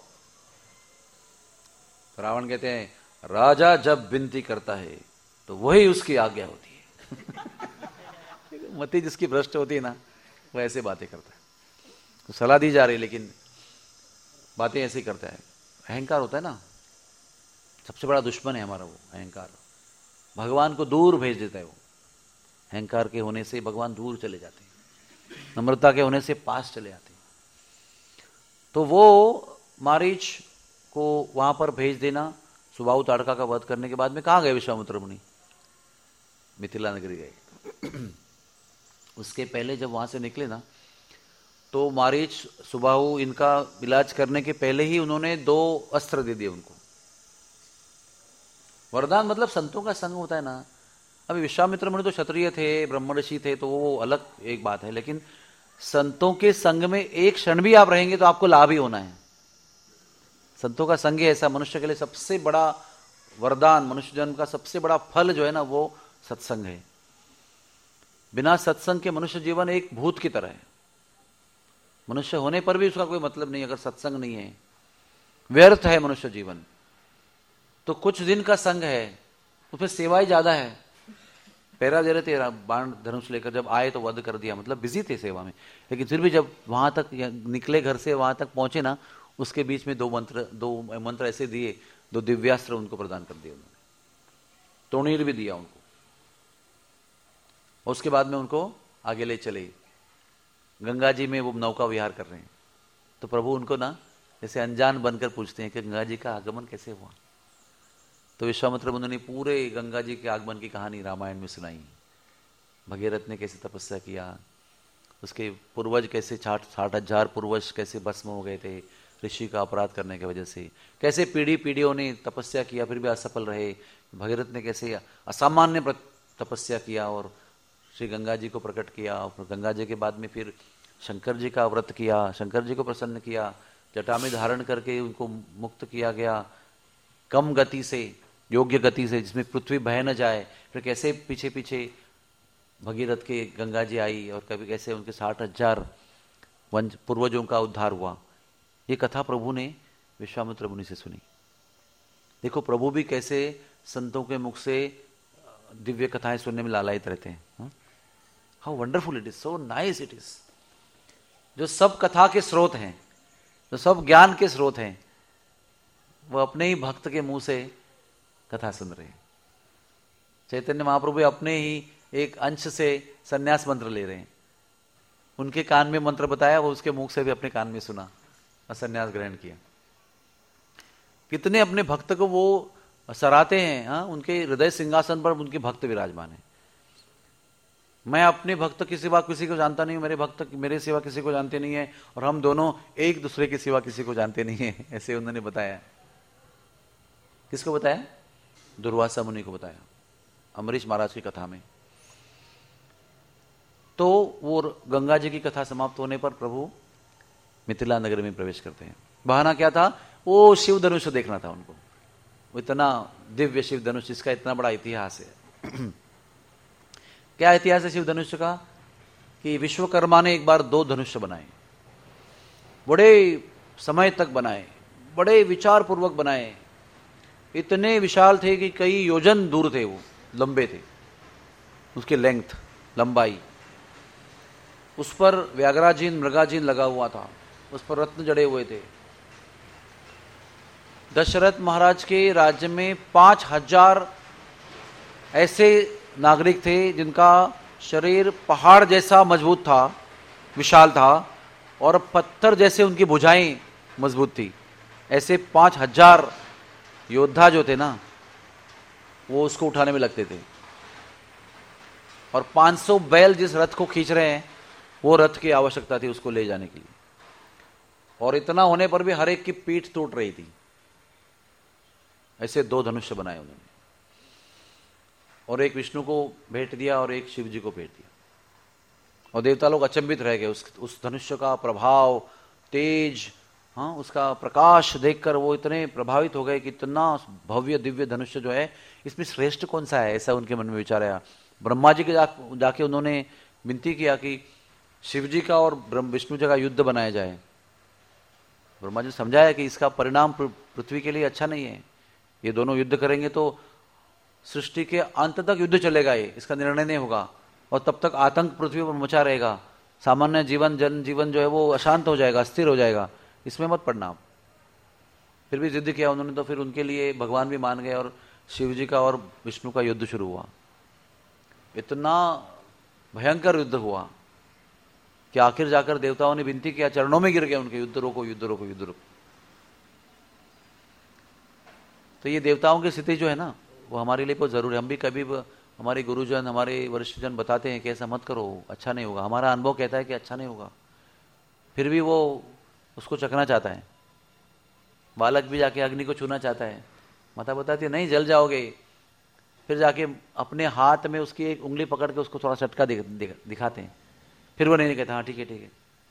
तो रावण कहते हैं राजा जब विनती करता है तो वही उसकी आज्ञा होती है। मति जिसकी भ्रष्ट होती है ना, वो ऐसे बातें करता है। तो सलाह दी जा रही, लेकिन बातें ऐसे ही करता है। अहंकार होता है ना, सबसे बड़ा दुश्मन है हमारा वो अहंकार। भगवान को दूर भेज देता है वो। अहंकार के होने से भगवान दूर चले जाते हैं, नम्रता के होने से पास चले आते हैं। तो वो मारीच को वहां पर भेज देना, सुबाहु ताड़का का वध करने के बाद में कहाँ गए विश्वामित्र मुनि? मिथिला नगरी गए। उसके पहले जब वहां से निकले ना, तो मारीच सुबाहु इनका इलाज करने के पहले ही उन्होंने 2 अस्त्र दे दिए उनको। वरदान मतलब संतों का संग होता है ना। अभी विश्वामित्र मुनि तो क्षत्रिय थे, ब्रह्मर्षि थे, तो वो अलग एक बात है, लेकिन संतों के संग में एक क्षण भी आप रहेंगे तो आपको लाभ ही होना है। संतों का संग ऐसा मनुष्य के लिए सबसे बड़ा वरदान, मनुष्य जन्म का सबसे बड़ा फल जो है ना, वो सत्संग है। बिना सत्संग के मनुष्य जीवन एक भूत की तरह है। मनुष्य होने पर भी उसका कोई मतलब नहीं अगर सत्संग नहीं है, व्यर्थ है मनुष्य जीवन। तो कुछ दिन का संग है, उसमें सेवा ही ज्यादा है। पैरा दे रहे थे, बाण धनुष लेकर जब आए तो वध कर दिया, मतलब बिजी थे सेवा में। लेकिन फिर भी जब वहां तक निकले, घर से वहां तक पहुंचे ना, उसके बीच में 2 मंत्र ऐसे दिए, 2 दिव्यास्त्र उनको प्रदान कर दिए उन्होंने, तोणीर भी दिया उनको। और उसके बाद में उनको आगे ले चले। गंगा जी में वो नौका विहार कर रहे हैं, तो प्रभु उनको ना जैसे अनजान बनकर पूछते हैं कि गंगा जी का आगमन कैसे हुआ। तो विश्वामित्र मुनि ने पूरे गंगा जी के आगमन की कहानी रामायण में सुनाई। भगीरथ ने कैसे तपस्या किया, उसके पूर्वज कैसे 60,000 पूर्वज कैसे भस्म हो गए थे ऋषि का अपराध करने की वजह से, कैसे पीढ़ियों ने तपस्या किया फिर भी असफल रहे। भगीरथ ने कैसे असामान्य तपस्या किया और श्री गंगा जी को प्रकट किया। और गंगा जी के बाद में फिर शंकर जी का व्रत किया, शंकर जी को प्रसन्न किया, जटा में धारण करके उनको मुक्त किया गया कम गति से, योग्य गति से, जिसमें पृथ्वी बह न जाए। फिर कैसे पीछे पीछे भगीरथ के गंगा जी आई और कभी कैसे उनके 60,000 पूर्वजों का उद्धार हुआ। ये कथा प्रभु ने विश्वामित्र मुनि से सुनी। देखो प्रभु भी कैसे संतों के मुख से दिव्य कथाएं सुनने में लालायित रहते हैं। How wonderful it is, so nice it is. जो सब कथा के स्रोत हैं, जो सब ज्ञान के स्रोत हैं, वो अपने ही भक्त के मुंह से कथा सुन रहे हैं। चैतन्य महाप्रभु अपने ही एक अंश से सन्यास मंत्र ले रहे हैं। उनके कान में मंत्र बताया, वो उसके मुख से भी अपने कान में सुना और सन्यास ग्रहण किया। कितने अपने भक्त को वो सराहते हैं। हाँ, उनके हृदय सिंहासन पर उनके भक्त विराजमान है। मैं अपने भक्त की सिवा किसी को जानता नहीं हूं, मेरे भक्त मेरे सिवा किसी को जानते नहीं है, और हम दोनों एक दूसरे के सिवा किसी को जानते नहीं है, ऐसे उन्होंने बताया। किसको बताया? दुर्वासा मुनि को बताया, अम्बरीश महाराज की कथा में। तो वो गंगा जी की कथा समाप्त होने पर प्रभु मिथिला नगर में प्रवेश करते हैं। बहाना क्या था? वो शिव धनुष देखना था उनको। वो इतना दिव्य शिव धनुष, जिसका इतना बड़ा इतिहास है। क्या इतिहास है शिव धनुष का? कि विश्वकर्मा ने एक बार 2 धनुष बनाए, बड़े समय तक बनाए, बड़े विचार पूर्वक बनाए। इतने विशाल थे कि कई योजन दूर थे, वो लंबे थे, उसकी लेंथ, लंबाई। उस पर व्याघ्राजीन मृगाजीन लगा हुआ था, उस पर रत्न जड़े हुए थे। दशरथ महाराज के राज्य में 5,000 ऐसे नागरिक थे जिनका शरीर पहाड़ जैसा मजबूत था, विशाल था, और पत्थर जैसे उनकी भुजाएं मजबूत थी। ऐसे 5,000 योद्धा जो थे ना, वो उसको उठाने में लगते थे। और 500 बैल जिस रथ को खींच रहे हैं, वो रथ की आवश्यकता थी उसको ले जाने के लिए। और इतना होने पर भी हर एक की पीठ टूट रही थी। ऐसे 2 धनुष बनाए उन्होंने। और एक विष्णु को भेंट दिया और एक शिव जी को भेंट दिया। और देवता लोग अचंभित रह गए उस धनुष्य का प्रभाव, तेज, हाँ, उसका प्रकाश देखकर वो इतने प्रभावित हो गए कि इतना भव्य दिव्य धनुष्य जो है, इसमें श्रेष्ठ कौन सा है, ऐसा उनके मन में विचार आया। ब्रह्मा जी के जाके उन्होंने विनती किया कि शिव जी का और विष्णु जी का युद्ध बनाया जाए। ब्रह्मा जी समझाया कि इसका परिणाम पृथ्वी के लिए अच्छा नहीं है, ये दोनों युद्ध करेंगे तो सृष्टि के अंत तक युद्ध चलेगा, ये इसका निर्णय नहीं होगा, और तब तक आतंक पृथ्वी पर मचा रहेगा, सामान्य जनजीवन जो है वो अशांत हो जाएगा, अस्थिर हो जाएगा, इसमें मत पड़ना आप। फिर भी जिद किया उन्होंने, तो फिर उनके लिए भगवान भी मान गए और शिव जी का और विष्णु का युद्ध शुरू हुआ। इतना भयंकर युद्ध हुआ कि आखिर जाकर देवताओं ने विनती किया, चरणों में गिर गए उनके, युद्ध रोको युद्ध रोको युद्ध रोको। तो ये देवताओं की स्थिति जो है ना, वो हमारे लिए बहुत जरूरी है। हम भी कभी हमारे गुरुजन, हमारे वरिष्ठजन बताते हैं कि ऐसा मत करो, अच्छा नहीं होगा, हमारा अनुभव कहता है कि अच्छा नहीं होगा, फिर भी वो उसको चखना चाहता है। बालक भी जाके अग्नि को छूना चाहता है, माता बताती है नहीं जल जाओगे, फिर जाके अपने हाथ में उसकी एक उंगली पकड़ के उसको थोड़ा चटका दिखाते हैं, फिर वो नहीं कहता हाँ ठीक है ठीक है।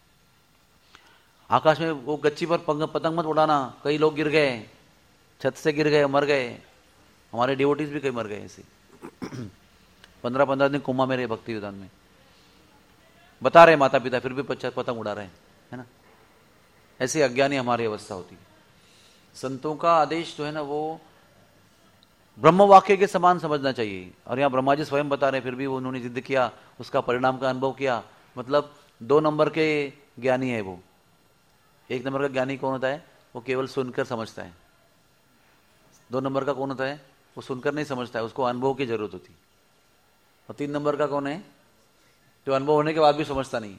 आकाश में वो गच्ची पर पतंग मत उड़ाना, कई लोग गिर गए, छत से गिर गए, मर गए, हमारे डिवोटीज भी कई मर गए ऐसे। 15-15 दिन कुंभा में रहे भक्ति विधान में, बता रहे माता पिता, फिर भी पतंग उड़ा रहे हैं, है ना। ऐसी अज्ञानी हमारी अवस्था होती है। संतों का आदेश जो है ना वो ब्रह्म वाक्य के समान समझना चाहिए। और यहाँ ब्रह्मा जी स्वयं बता रहे, फिर भी उन्होंने जिद किया, उसका परिणाम का अनुभव किया। मतलब 2 नंबर के ज्ञानी है वो। 1 नंबर का ज्ञानी कौन होता है? वो केवल सुनकर समझता है। 2 नंबर का कौन होता है? वो सुनकर नहीं समझता है, उसको अनुभव की जरूरत होती। और 3 नंबर का कौन है? जो अनुभव होने के बाद भी समझता नहीं,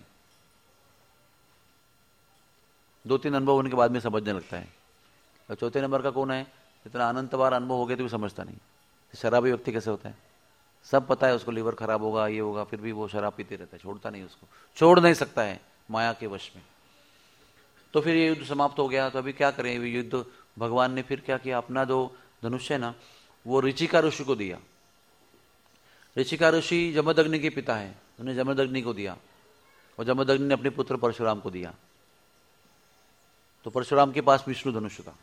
2-3 अनुभव होने के बाद में समझने लगता है। और 4थे नंबर का कौन है? इतना अनंत बार अनुभव हो गया तो भी समझता नहीं। शराबी व्यक्ति कैसे होता है? सब पता है उसको, लीवर खराब होगा, ये होगा, फिर भी वो शराब पीते रहता है, छोड़ता नहीं, उसको छोड़ नहीं सकता है माया के वश में। तो फिर ये युद्ध समाप्त हो गया। तो अभी क्या करें? युद्ध भगवान ने फिर क्या किया, अपना जो धनुष्य है ना वो ऋचिका ऋषि को दिया। ऋचिका ऋषि जमदग्नि के पिता है, उन्हें जमदग्नि को दिया, और जमदग्नि ने अपने पुत्र परशुराम को दिया। तो परशुराम के पास विष्णु धनुष था,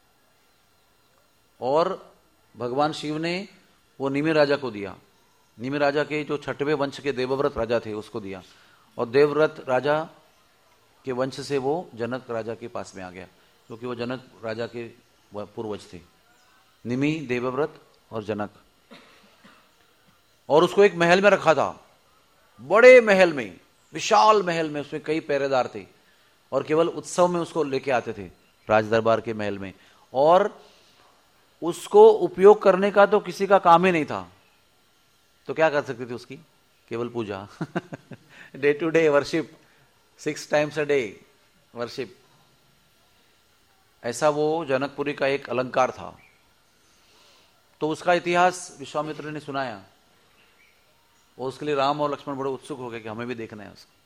और भगवान शिव ने वो निमि राजा को दिया। निमि राजा के जो 6वें वंश के देवव्रत राजा थे उसको दिया, और देवव्रत राजा के वंश से वो जनक राजा के पास में आ गया, क्योंकि वो जनक राजा के पूर्वज थे, निमि, देवव्रत और जनक। और उसको एक महल में रखा था, बड़े महल में, विशाल महल में, उसमें कई पहरेदार थे, और केवल उत्सव में उसको लेके आते थे राज दरबार के महल में। और उसको उपयोग करने का तो किसी का काम ही नहीं था, तो क्या कर सकते थे उसकी? केवल पूजा day to day worship, 6 times a day worship. ऐसा वो जनकपुरी का एक अलंकार था। तो उसका इतिहास विश्वामित्र ने सुनाया, और उसके लिए राम और लक्ष्मण बड़े उत्सुक हो गए कि हमें भी देखना है उसको।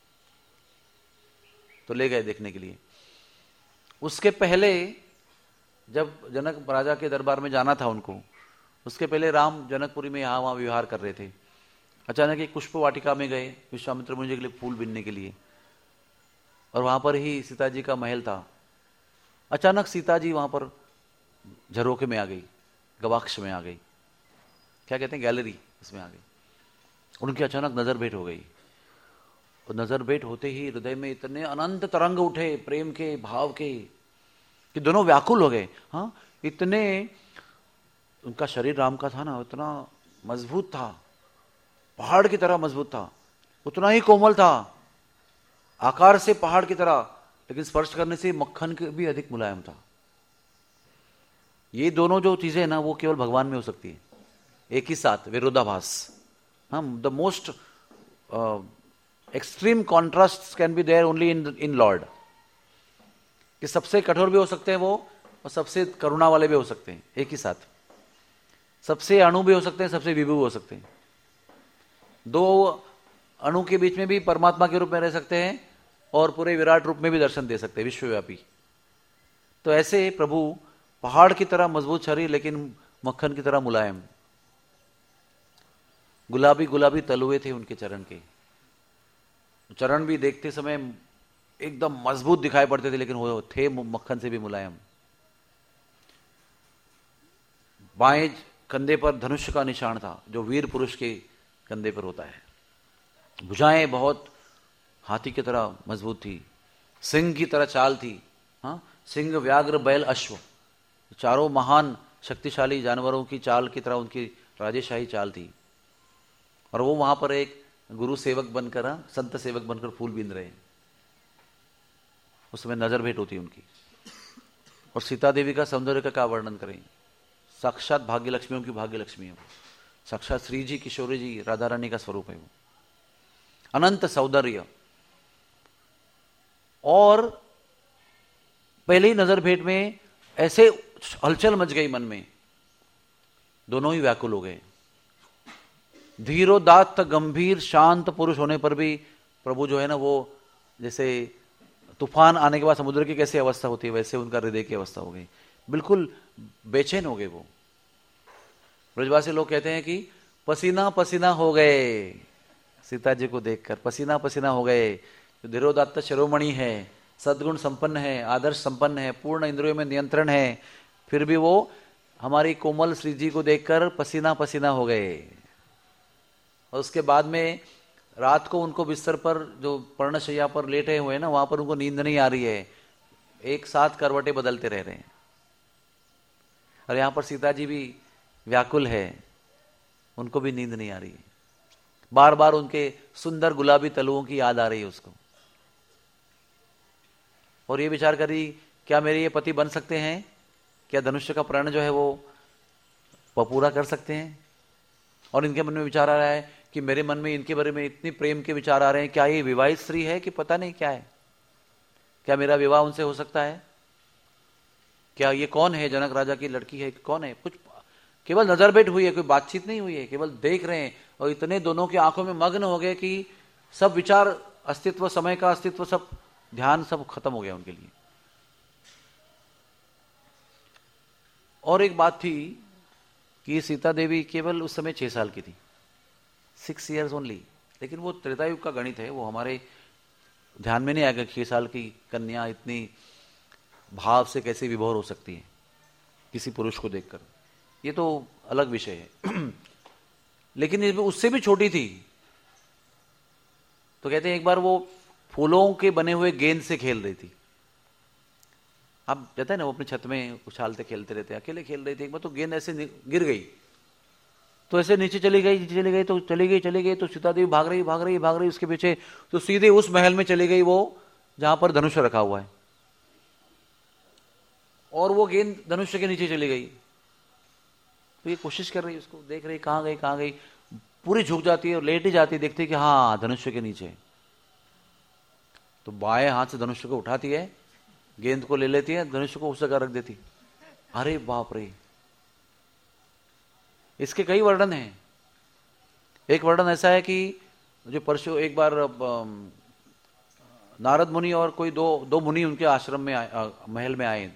तो ले गए देखने के लिए। उसके पहले जब जनक राजा के दरबार में जाना था उनको, उसके पहले राम जनकपुरी में यहाँ वहाँ विहार कर रहे थे। अचानक एक पुष्प वाटिका में गए विश्वामित्र मुनि के लिए फूल बीनने के लिए, और वहां पर ही सीता जी का महल था। अचानक सीता जी वहां पर झरोखे में आ गई, गवाक्ष में आ गई, क्या कहते हैं, गैलरी, इसमें आ गई। उनकी अचानक नजर भेंट हो गई, और नजर भेंट होते ही हृदय में इतने अनंत तरंग उठे प्रेम के, भाव के, कि दोनों व्याकुल हो गए। हाँ, इतने, उनका शरीर राम का था ना, इतना मजबूत था, पहाड़ की तरह मजबूत था, उतना ही कोमल था, आकार से पहाड़ की तरह, लेकिन स्पर्श करने से मक्खन के भी अधिक मुलायम था। ये दोनों जो चीजें ना वो केवल भगवान में हो सकती है, एक ही साथ, विरोधाभास। हम the most extreme contrast can be there only in Lord, कि सबसे कठोर भी हो सकते हैं वो, और सबसे करुणा वाले भी हो सकते हैं एक ही साथ। सबसे अणु भी हो सकते हैं, सबसे विभु हो सकते हैं। 2 अणु के बीच में भी परमात्मा के रूप में रह सकते हैं, और पूरे विराट रूप में भी दर्शन दे सकते हैं, विश्वव्यापी। तो ऐसे प्रभु पहाड़ की तरह मजबूत शरीर, लेकिन मक्खन की तरह मुलायम। गुलाबी गुलाबी तलुए थे उनके चरण के। चरण भी देखते समय एकदम मजबूत दिखाई पड़ते थे, लेकिन वो थे मक्खन से भी मुलायम। बाएं कंधे पर धनुष का निशान था, जो वीर पुरुष के कंधे पर होता है। भुजाएं बहुत हाथी की तरह मजबूत थी, सिंह की तरह चाल थी। हाँ, सिंह, व्याघ्र, बैल, अश्व, चारों महान शक्तिशाली जानवरों की चाल की तरह उनकी राजेशाही चाल थी। और वो वहां पर एक गुरु सेवक बनकर, संत सेवक बनकर फूल बीन रहे हैं। उसमें नजर भेंट होती उनकी। और सीता देवी का सौंदर्य का क्या वर्णन करें, साक्षात भाग्य लक्ष्मियों की भाग्य लक्ष्मी है वो, साक्षात श्री जी, किशोरी जी, राधा रानी का स्वरूप है वो। अनंत सौंदर्य। और पहले ही नजर भेंट में ऐसे हलचल मच गई मन में, दोनों ही व्याकुल हो गए। धीरोदात्त गंभीर शांत पुरुष होने पर भी प्रभु जो है ना, वो जैसे तूफान आने के बाद समुद्र की कैसी अवस्था होती है, वैसे उनका हृदय की अवस्था हो गई। बिल्कुल बेचैन हो गए वो। ब्रजवासी लोग कहते हैं कि पसीना पसीना हो गए, सीता जी को देखकर पसीना पसीना हो गए। जो धीरोदात्त शिरोमणि है, सद्गुण संपन्न है, आदर्श संपन्न है, पूर्ण इंद्रियों में नियंत्रण है, फिर भी वो हमारी कोमल श्री जी को देखकर पसीना पसीना हो गए। और उसके बाद में रात को उनको बिस्तर पर, जो पर्णशैया पर लेटे हुए हैं ना, वहां पर उनको नींद नहीं आ रही है, एक साथ करवटें बदलते रह रहे हैं। और यहां पर सीता जी भी व्याकुल है, उनको भी नींद नहीं आ रही है। बार बार उनके सुंदर गुलाबी तलुओं की याद आ रही है उसको। और ये विचार करी, क्या मेरे ये पति बन सकते हैं? क्या धनुष्य का प्रण जो है वो पूरा कर सकते हैं? और इनके मन में विचार आ रहा है कि मेरे मन में इनके बारे में इतनी प्रेम के विचार आ रहे हैं, क्या ये विवाहित स्त्री है कि पता नहीं क्या है? क्या मेरा विवाह उनसे हो सकता है? क्या ये कौन है? जनक राजा की लड़की है कि कौन है? कुछ केवल नजर भेंट हुई है, कोई बातचीत नहीं हुई है, केवल देख रहे हैं। और इतने दोनों की आंखों में मग्न हो गए कि सब विचार, अस्तित्व, समय का अस्तित्व, सब ध्यान सब खत्म हो गया उनके लिए। और एक बात थी कि सीता देवी केवल उस समय 6 साल की थी, 6 years ओनली। लेकिन वो त्रेतायुग का गणित है, वो हमारे ध्यान में नहीं आएगा 6 साल की कन्या इतनी भाव से कैसे विभोर हो सकती है किसी पुरुष को देखकर। ये तो अलग विषय है। लेकिन उससे भी छोटी थी। तो कहते हैं एक बार वो फूलों के बने हुए गेंद से खेल रही थी। आप कहते हैं ना, वो अपनी छत में उछालते खेलते रहते, अकेले खेल रही थी। एक बार तो गेंद ऐसे गिर गई, तो ऐसे नीचे चली गई, नीचे चली गई, तो चली गई तो सीता देवी भाग रही उसके पीछे, तो सीधे उस महल में चली गई वो जहां पर धनुष रखा हुआ है। और वो गेंद धनुष के नीचे चली गई। तो ये कोशिश कर रही है, उसको देख रही, कहां गई, पूरी झुक जाती है और लेट ही जाती है, देखती है कि हाँ धनुष के नीचे। तो बाएं हाथ से धनुष को उठाती है, गेंद को ले लेती है, धनुष को उस जगह रख देती। अरे बाप रे! इसके कई वर्णन हैं। एक वर्णन ऐसा है कि जो परशु एक बार नारद मुनि और कोई दो मुनि उनके आश्रम में महल में आए।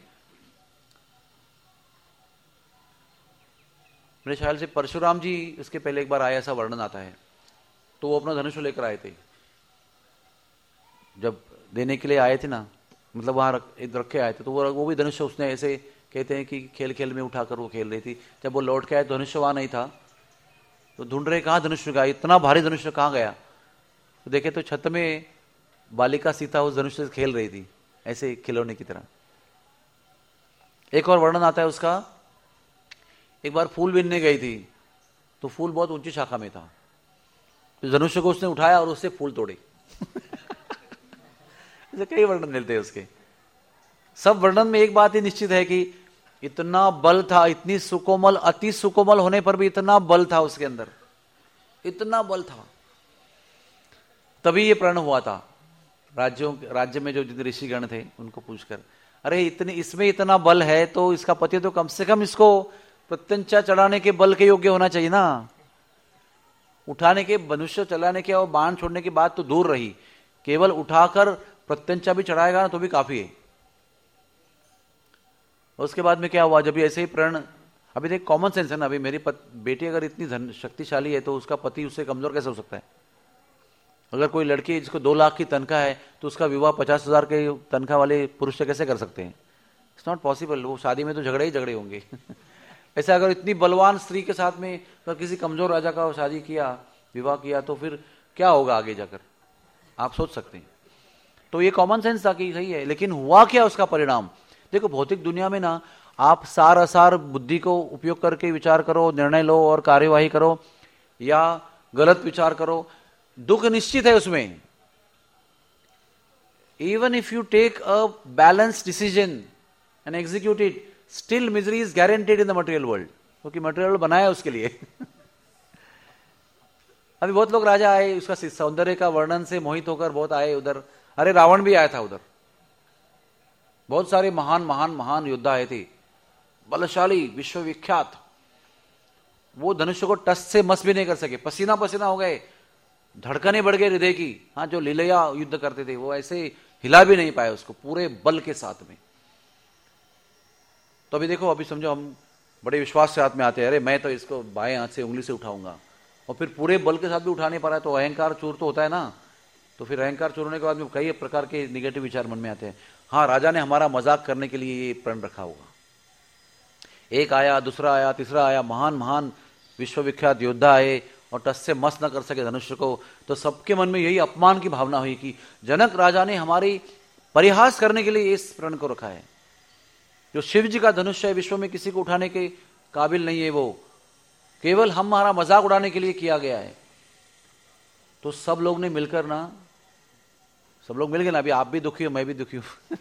मेरे ख्याल से परशुराम जी इसके पहले एक बार आए, ऐसा वर्णन आता है। तो वो अपना धनुष लेकर आए थे, जब देने के लिए आए थे ना, मतलब वहां रखे आए थे, तो वो भी धनुष उसने ऐसे, कहते हैं कि खेल खेल में उठाकर वो खेल रही थी। जब वो लौट के आए, धनुष वहां नहीं था, तो ढूंढ रहे कहाँ धनुष गया, इतना भारी धनुष कहाँ गया। तो देखे तो छत में बालिका सीता उस धनुष से खेल रही थी, ऐसे खिलौने की तरह। एक और वर्णन आता है उसका, एक बार फूल बीनने गई थी, तो फूल बहुत ऊंची शाखा में था, तो धनुष को उसने उठाया और उससे फूल तोड़े। कई वर्णन मिलते हैं उसके। सब वर्णन में एक बात ही निश्चित है कि इतना बल था, इतनी सुकोमल, अति सुकोमल होने पर भी इतना बल था उसके अंदर, इतना बल था। तभी ये प्रण हुआ था। राज्य में जो ऋषिगण थे उनको पूछकर, अरे इसमें इतना बल है तो इसका पति तो कम से कम इसको प्रत्यंचा चढ़ाने के बल के योग्य होना चाहिए ना। उठाने के, मनुष्य चलाने के और बाण छोड़ने की बात तो दूर रही, केवल उठाकर प्रत्यंचा भी चढ़ाएगा ना तो भी काफी है। उसके बाद में क्या हुआ, जब ऐसे ही प्रण अभी देख कॉमन सेंस है ना, अभी मेरी बेटी अगर इतनी शक्तिशाली है तो उसका पति उससे कमजोर कैसे हो सकता है? अगर कोई लड़की जिसको 2 लाख की तनख्वाह है तो उसका विवाह 50,000 के तनख्वाह वाले पुरुष से कैसे कर सकते हैं? It's not possible. वो शादी में तो झगड़े ही झगड़े होंगे। ऐसा अगर इतनी बलवान स्त्री के साथ में अगर किसी कमजोर राजा का शादी किया, विवाह किया, तो फिर क्या होगा आगे जाकर, आप सोच सकते हैं। तो ये कॉमन सेंस था कि सही है, लेकिन हुआ क्या उसका परिणाम? देखो भौतिक दुनिया में ना आप सार असार बुद्धि को उपयोग करके विचार करो, निर्णय लो और कार्यवाही करो, या गलत विचार करो, दुख निश्चित है उसमें। Even if you take a balance decision and execute it, still misery is guaranteed in the material world, क्योंकि मटेरियल वर्ल्ड बनाया उसके लिए। अभी बहुत लोग राजा आए, उसका सौंदर्य का वर्णन से मोहित होकर बहुत आए उधर। अरे रावण भी आया था उधर, बहुत सारे महान महान महान योद्धा आए थे, बलशाली, विश्वविख्यात। वो धनुष्य को टस से मस भी नहीं कर सके, पसीना पसीना हो गए, धड़कनें बढ़ गई हृदय की। हाँ, जो लीलया युद्ध करते थे वो ऐसे हिला भी नहीं पाए उसको पूरे बल के साथ में। तो अभी देखो, अभी समझो हम बड़े विश्वास से हाथ में आते हैं, अरे मैं तो इसको बाएं हाथ से उंगली से उठाऊंगा, और फिर पूरे बल के साथ भी उठा नहीं पा रहा है, तो अहंकार चूर तो होता है ना। तो फिर अहंकार चूर होने के बाद में कई प्रकार के निगेटिव विचार मन में आते हैं। हाँ, राजा ने हमारा मजाक करने के लिए ये प्रण रखा होगा। एक आया, दूसरा आया, तीसरा आया, महान महान विश्वविख्यात योद्धा आए और टस से मस न कर सके धनुष्य को। तो सबके मन में यही अपमान की भावना हुई कि जनक राजा ने हमारी परिहास करने के लिए इस प्रण को रखा है। जो शिव जी का धनुष्य है, विश्व में किसी को उठाने के काबिल नहीं है, वो केवल हमारा मजाक उड़ाने के लिए किया गया है। तो सब लोग ने मिलकर ना, सब लोग मिल गए ना, अभी आप भी दुखी हो, मैं भी दुखी हूं।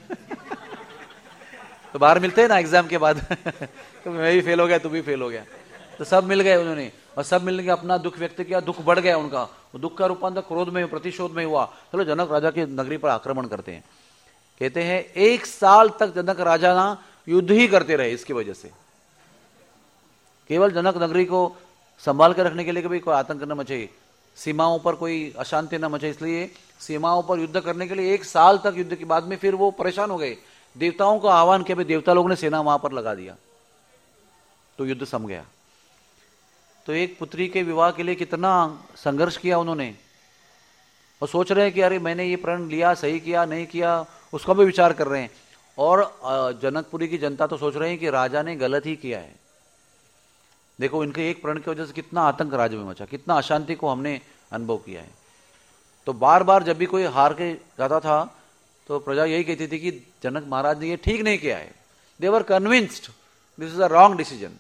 तो बाहर मिलते हैं ना एग्जाम के बाद। तो मैं भी फेल हो गया, तू भी फेल हो गया, तो सब मिल गए उन्होंने, और सब मिलने के अपना दुख व्यक्त किया। दुख बढ़ गया उनका, वो दुख का रूपांतर क्रोध में, प्रतिशोध में हुआ। चलो जनक राजा की नगरी पर आक्रमण करते हैं। कहते हैं 1 साल तक जनक राजा ना युद्ध ही करते रहे इसकी वजह से, केवल जनक नगरी को संभाल कर रखने के लिए कि भाई कोई आतंक न मचे, सीमाओं पर कोई अशांति न मचे, इसलिए सीमाओं पर युद्ध करने के लिए 1 साल तक युद्ध के बाद में फिर वो परेशान हो गए। देवताओं को आह्वान किया, भाई देवता लोगों ने सेना वहां पर लगा दिया, तो युद्ध सम गया। तो एक पुत्री के विवाह के लिए कितना संघर्ष किया उन्होंने, और सोच रहे हैं कि अरे मैंने ये प्रण लिया, सही किया नहीं किया, उसका भी विचार कर रहे हैं। और जनकपुरी की जनता तो सोच रहे हैं कि राजा ने गलत ही किया है। देखो इनके एक प्रण की वजह से कितना आतंक राज्य में मचा, कितना अशांति को हमने अनुभव किया है। तो बार बार जब भी कोई हार के जाता था तो प्रजा यही कहती थी कि जनक महाराज ने ये ठीक नहीं किया है। They were convinced this is a wrong decision.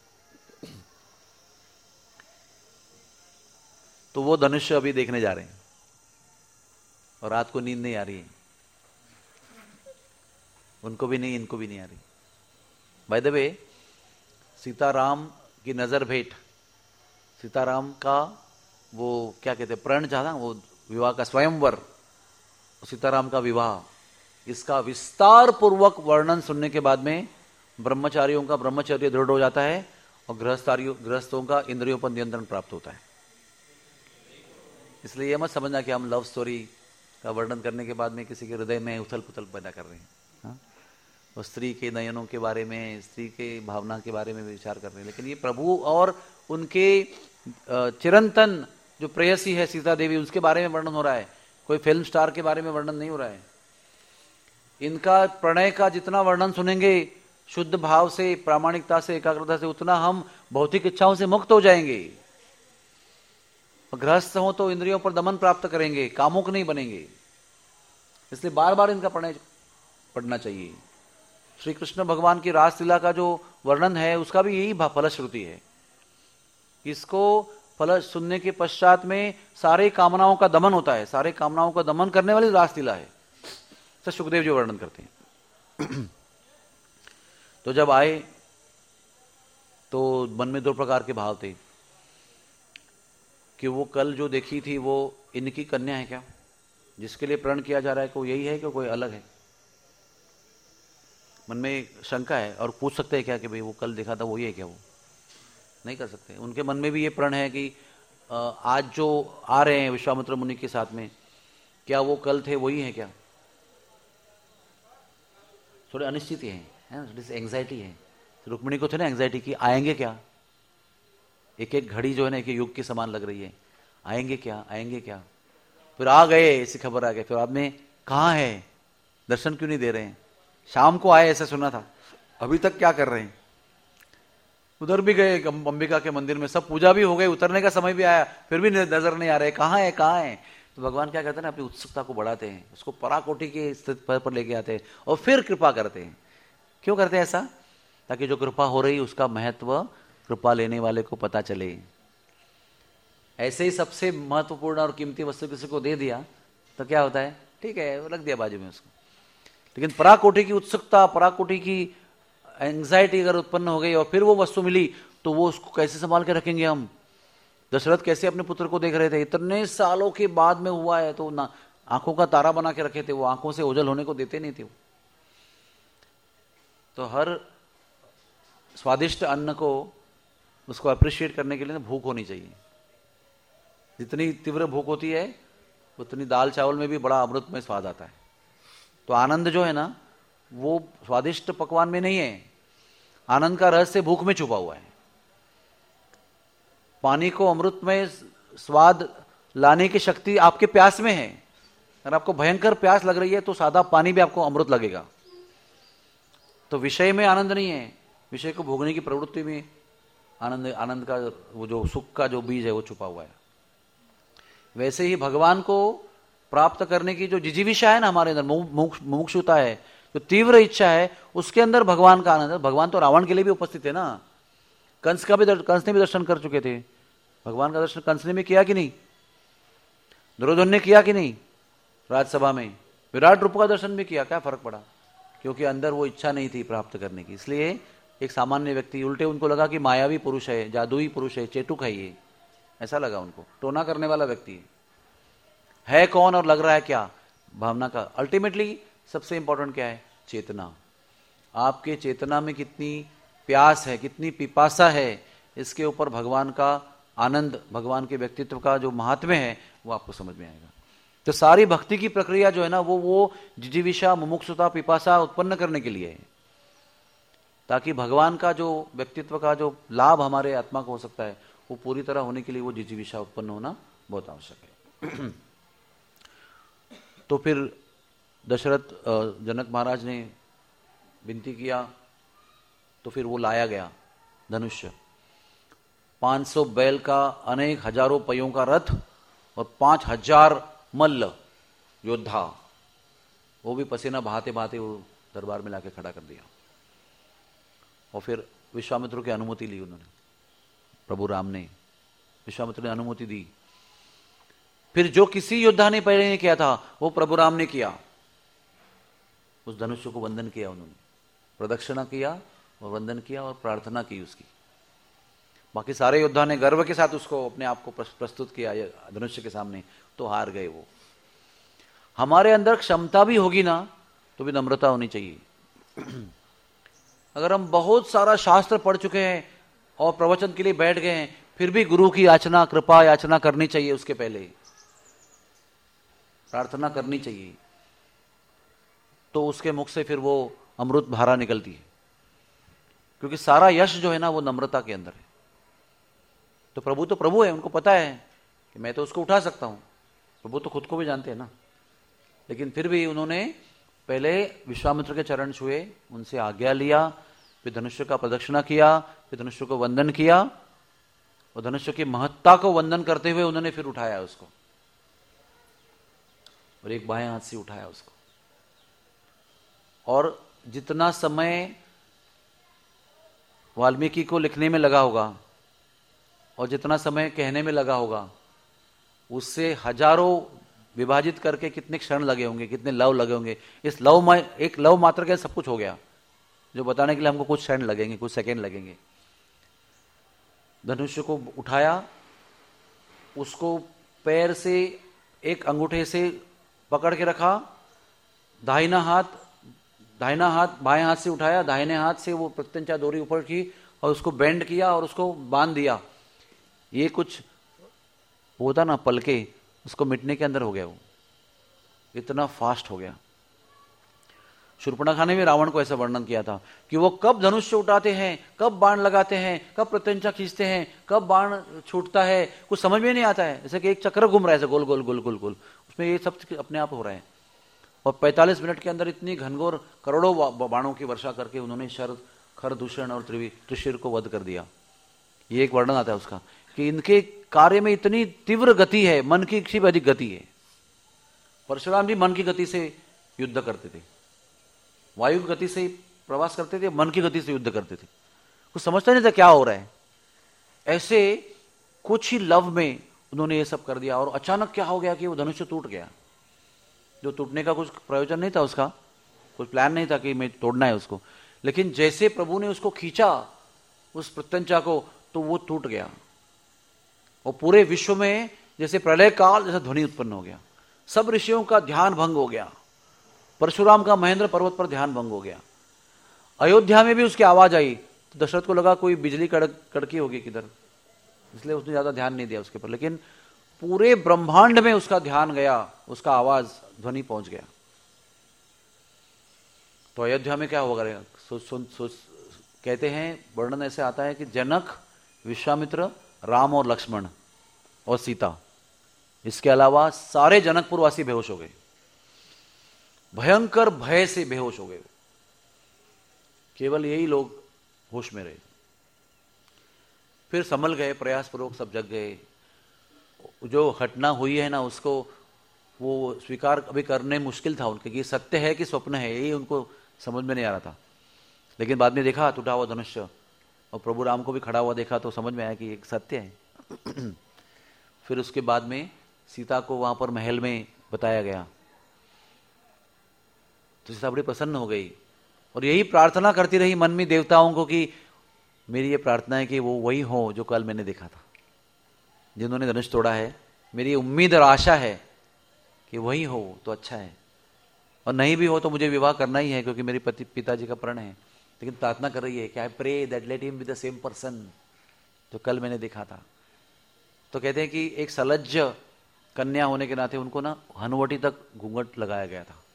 तो वो धनुष्य अभी देखने जा रहे हैं और रात को नींद नहीं आ रही है, उनको भी नहीं, इनको भी नहीं आ रही। बाय द वे, सीताराम की नजर भेंट, सीताराम का वो क्या कहते हैं प्रण था ना, वो विवाह का स्वयंवर, सीताराम का विवाह, इसका विस्तार पूर्वक वर्णन सुनने के बाद में ब्रह्मचारियों का ब्रह्मचर्य दृढ़ हो जाता है और गृहस्थों का इंद्रियों पर नियंत्रण प्राप्त होता है। इसलिए यह मत समझना कि हम लव स्टोरी का वर्णन करने के बाद में किसी के हृदय में उथल पुथल पैदा कर रहे हैं। हाँ? और स्त्री के नयनों के बारे में, स्त्री के भावना के बारे में विचार कर रहे हैं, लेकिन ये प्रभु और उनके चिरंतन जो प्रेयसी है सीता देवी, उसके बारे में वर्णन हो रहा है। कोई फिल्म स्टार के बारे में वर्णन नहीं हो रहा है। इनका प्रणय का जितना वर्णन सुनेंगे शुद्ध भाव से, प्रामाणिकता से, एकाग्रता से, उतना हम भौतिक इच्छाओं से मुक्त हो जाएंगे। गृहस्थ हो तो इंद्रियों पर दमन प्राप्त करेंगे, कामुक नहीं बनेंगे। इसलिए बार बार इनका प्रणय पढ़ना चाहिए। श्री कृष्ण भगवान की रासलीला का जो वर्णन है उसका भी यही फलश्रुति है। इसको फल सुनने के पश्चात में सारे कामनाओं का दमन होता है, सारे कामनाओं का दमन करने वाली रासलीला है। तो सुखदेव जी वर्णन करते हैं। तो जब आए तो मन में 2 प्रकार के भाव थे कि वो कल जो देखी थी वो इनकी कन्या है क्या, जिसके लिए प्रण किया जा रहा है, को यही है कि कोई अलग है। मन में शंका है, और पूछ सकते हैं क्या कि भाई वो कल देखा था वो ये है क्या? वो नहीं कर सकते। उनके मन में भी ये प्रण है कि आज जो आ रहे हैं विश्वामित्र मुनि के साथ में, क्या वो कल थे वही है क्या? थोड़े अनिश्चित है, एंजाइटी है। रुक्मिणी को थे ना एंग्जाइटी की, आएंगे क्या, एक एक घड़ी जो है ना एक युग के समान लग रही है, आएंगे क्या आएंगे क्या। फिर आ गए, ऐसी खबर आ गई। फिर बाद में कहाँ है, दर्शन क्यों नहीं दे रहे हैं, शाम को आए ऐसा सुना था, अभी तक क्या कर रहे हैं। उधर भी गए अंबिका के मंदिर में, सब पूजा भी हो गई, उतरने का समय भी आया, फिर भी नजर नहीं आ रहे, कहाँ है कहाँ है। तो भगवान क्या करते हैं ना, अपनी उत्सुकता को बढ़ाते हैं, उसको पराकोटि के स्थिति पर लेके आते हैं और फिर कृपा करते हैं। क्यों करते हैं ऐसा, ताकि जो कृपा हो रही उसका महत्व कृपा लेने वाले को पता चले। ऐसे ही सबसे महत्वपूर्ण और कीमती वस्तु किसी को दे दिया तो क्या होता है, ठीक है वो रख दिया बाजू में उसको। लेकिन पराकोटि की उत्सुकता, पराकोटि की एंग्जाइटी अगर उत्पन्न हो गई और फिर वो वस्तु मिली तो वो उसको कैसे संभाल के रखेंगे हम। दशरथ कैसे अपने पुत्र को देख रहे थे, इतने सालों के बाद में हुआ है, तो ना आंखों का तारा बना के रखे थे, वो आंखों से ओझल होने को देते नहीं थे वो। तो हर स्वादिष्ट अन्न को उसको अप्रिशिएट करने के लिए भूख होनी चाहिए। जितनी तीव्र भूख होती है उतनी दाल चावल में भी बड़ा अमृत में स्वाद आता है। तो आनंद जो है ना वो स्वादिष्ट पकवान में नहीं है, आनंद का रहस्य भूख में छुपा हुआ है। पानी को अमृत में स्वाद लाने की शक्ति आपके प्यास में है। अगर आपको भयंकर प्यास लग रही है तो सादा पानी भी आपको अमृत लगेगा। तो विषय में आनंद नहीं है, विषय को भोगने की प्रवृत्ति में आनंद का वो जो सुख का जो बीज है वो छुपा हुआ है। वैसे ही भगवान को प्राप्त करने की जो जिजीविषा है ना हमारे अंदर, मुमुक्षुता है, जो तीव्र इच्छा है, उसके अंदर भगवान का आनंद है। भगवान तो रावण के लिए भी उपस्थित है ना, कंस ने भी दर्शन कर चुके थे। भगवान का दर्शन कंस ने भी किया कि नहीं, दुर्योधन ने किया कि नहीं, राजसभा में विराट रूप का दर्शन भी किया, क्या फर्क पड़ा, क्योंकि अंदर वो इच्छा नहीं थी प्राप्त करने की। इसलिए एक सामान्य व्यक्ति, उल्टे उनको लगा कि मायावी पुरुष है, जादुई पुरुष है, चेटुक है ये, ऐसा लगा उनको, टोना करने वाला व्यक्ति है कौन और लग रहा है क्या, भावना का। अल्टीमेटली सबसे इंपॉर्टेंट क्या है, चेतना। आपके चेतना में कितनी प्यास है, कितनी पिपासा है, इसके ऊपर भगवान का आनंद, भगवान के व्यक्तित्व का जो महात्म्य है वो आपको समझ में आएगा। तो सारी भक्ति की प्रक्रिया जो है ना वो जिजीविषा, मुमुक्षुता, पिपासा उत्पन्न करने के लिए है, ताकि भगवान का जो व्यक्तित्व का जो लाभ हमारे आत्मा को हो सकता है वो पूरी तरह होने के लिए वो जिजीविषा उत्पन्न होना बहुत आवश्यक है। तो फिर दशरथ जनक महाराज ने विनती किया, तो फिर वो लाया गया धनुष्य, 500 बैल का, अनेक हजारों पहियों का रथ और 5000 मल्ल योद्धा, वो भी पसीना बहाते बहाते वो दरबार में लाके खड़ा कर दिया। और फिर विश्वामित्र की अनुमति ली उन्होंने, प्रभु राम ने, विश्वामित्र ने अनुमति दी। फिर जो किसी योद्धा ने पहले नहीं किया था वो प्रभु राम ने किया, उस धनुष्य को वंदन किया उन्होंने, प्रदक्षिणा किया और वंदन किया और प्रार्थना की उसकी। बाकी सारे योद्धा ने गर्व के साथ उसको अपने आप को प्रस्तुत किया धनुष्य के सामने, तो हार गए वो। हमारे अंदर क्षमता भी होगी ना तो भी नम्रता होनी चाहिए। अगर हम बहुत सारा शास्त्र पढ़ चुके हैं और प्रवचन के लिए बैठ गए हैं, फिर भी गुरु की याचना, कृपा याचना करनी चाहिए, उसके पहले प्रार्थना करनी चाहिए, तो उसके मुख से फिर वो अमृत धारा निकलती है। क्योंकि सारा यश जो है ना वो नम्रता के अंदर है। तो प्रभु है, उनको पता है कि मैं तो उसको उठा सकता हूं, प्रभु तो खुद को भी जानते हैं ना। लेकिन फिर भी उन्होंने पहले विश्वामित्र के चरण छुए, उनसे आज्ञा लिया, फिर धनुष्य का प्रदक्षिणा किया, फिर धनुष्य को वंदन किया और धनुष्य की महत्ता को वंदन करते हुए उन्होंने फिर उठाया उसको और एक बाएं हाथ से उठाया उसको। और जितना समय वाल्मीकि को लिखने में लगा होगा और जितना समय कहने में लगा होगा, उससे हजारों विभाजित करके कितने क्षण लगे होंगे, कितने लव लगे होंगे। इस लव में एक लव मात्र के सब कुछ हो गया, जो बताने के लिए हमको कुछ क्षण लगेंगे, कुछ सेकंड लगेंगे। धनुष्य को उठाया, उसको पैर से एक अंगूठे से पकड़ के रखा, दाहिना हाथ बाएं हाथ से उठाया, दाहिने हाथ से वो प्रत्यंचा डोरी ऊपर की और उसको बेंड किया और उसको बांध दिया। ये कुछ होता ना पलके, उसको मिटने के अंदर हो गया, वो इतना फास्ट हो गया। शूर्पणखा ने भी रावण को ऐसा वर्णन किया था कि वो कब धनुष्य उठाते हैं, कब बाण लगाते हैं, कब प्रत्यंचा खींचते हैं, कब बाण छूटता है, कुछ समझ में नहीं आता है। जैसे कि एक चक्र घूम रहा है ऐसे गोल गोल गोल गोल गोल, उसमें ये सब अपने आप हो रहा है। और 45 मिनट के अंदर इतनी घनघोर करोड़ों बाणों की वर्षा करके उन्होंने शरद, खरदूषण और त्रिशिर को वध कर दिया। ये एक वर्णन आता है उसका कि इनके कार्य में इतनी तीव्र गति है, मन की से भी अधिक गति है। परशुराम जी मन की गति से युद्ध करते थे, वायु की गति से प्रवास करते थे, मन की गति से युद्ध करते थे। कुछ समझता नहीं था क्या हो रहा है। ऐसे कुछ ही लव में उन्होंने ये सब कर दिया और अचानक क्या हो गया कि वो धनुष्य टूट गया। जो टूटने का कुछ प्रयोजन नहीं था, उसका कुछ प्लान नहीं था कि मैं तोड़ना है उसको, लेकिन जैसे प्रभु ने उसको खींचा उस प्रत्यंचा को, तो वो टूट गया और पूरे विश्व में जैसे प्रलय काल जैसा ध्वनि उत्पन्न हो गया। सब ऋषियों का ध्यान भंग हो गया, परशुराम का महेंद्र पर्वत पर ध्यान भंग हो गया। अयोध्या में भी उसकी आवाज आई तो दशरथ को लगा कोई बिजली कड़की होगी किधर, इसलिए उसने ज्यादा ध्यान नहीं दिया उसके ऊपर। लेकिन पूरे ब्रह्मांड में उसका ध्यान गया, उसका आवाज ध्वनि पहुंच गया। तो अयोध्या में क्या होगा कहते हैं, वर्णन ऐसे आता है कि जनक, विश्वामित्र, राम और लक्ष्मण और सीता, इसके अलावा सारे जनकपुरवासी बेहोश हो गए, भयंकर भय से बेहोश हो गए। केवल यही लोग होश में रहे। फिर संभल गए, प्रयास पूर्वक सब जग गए। जो घटना हुई है ना, उसको वो स्वीकार अभी करने मुश्किल था उनके कि सत्य है कि स्वप्न है, यही उनको समझ में नहीं आ रहा था। लेकिन बाद में देखा टूटा हुआ धनुष्य और प्रभु राम को भी खड़ा हुआ देखा तो समझ में आया कि एक सत्य है। फिर उसके बाद में सीता को वहां पर महल में बताया गया तो सीता बड़ी प्रसन्न हो गई और यही प्रार्थना करती रही मन में देवताओं को कि मेरी ये प्रार्थना है कि वो वही हो जो कल मैंने देखा था, जिन्होंने धनुष तोड़ा है। मेरी उम्मीद और आशा है कि वही हो तो अच्छा है, और नहीं भी हो तो मुझे विवाह करना ही है क्योंकि मेरे पिताजी का प्रण है। लेकिन प्रार्थना कर रही है कि I pray that let him be the same person जो कल मैंने देखा था। तो कहते हैं कि एक सलज्ज कन्या होने के नाते उनको ना हनवटी तक घूंघट लगाया गया था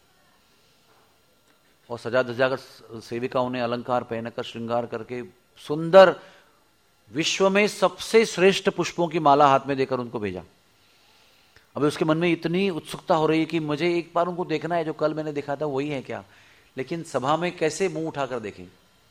और सजा धजा कर सेविकाओं ने अलंकार पहनकर श्रृंगार करके सुंदर विश्व में सबसे श्रेष्ठ पुष्पों की माला हाथ में देकर उनको भेजा। अभी उसके मन में इतनी उत्सुकता हो रही है कि मुझे एक बार उनको देखना है, जो कल मैंने देखा था वही है क्या। लेकिन सभा में कैसे मुंह उठाकर देखें।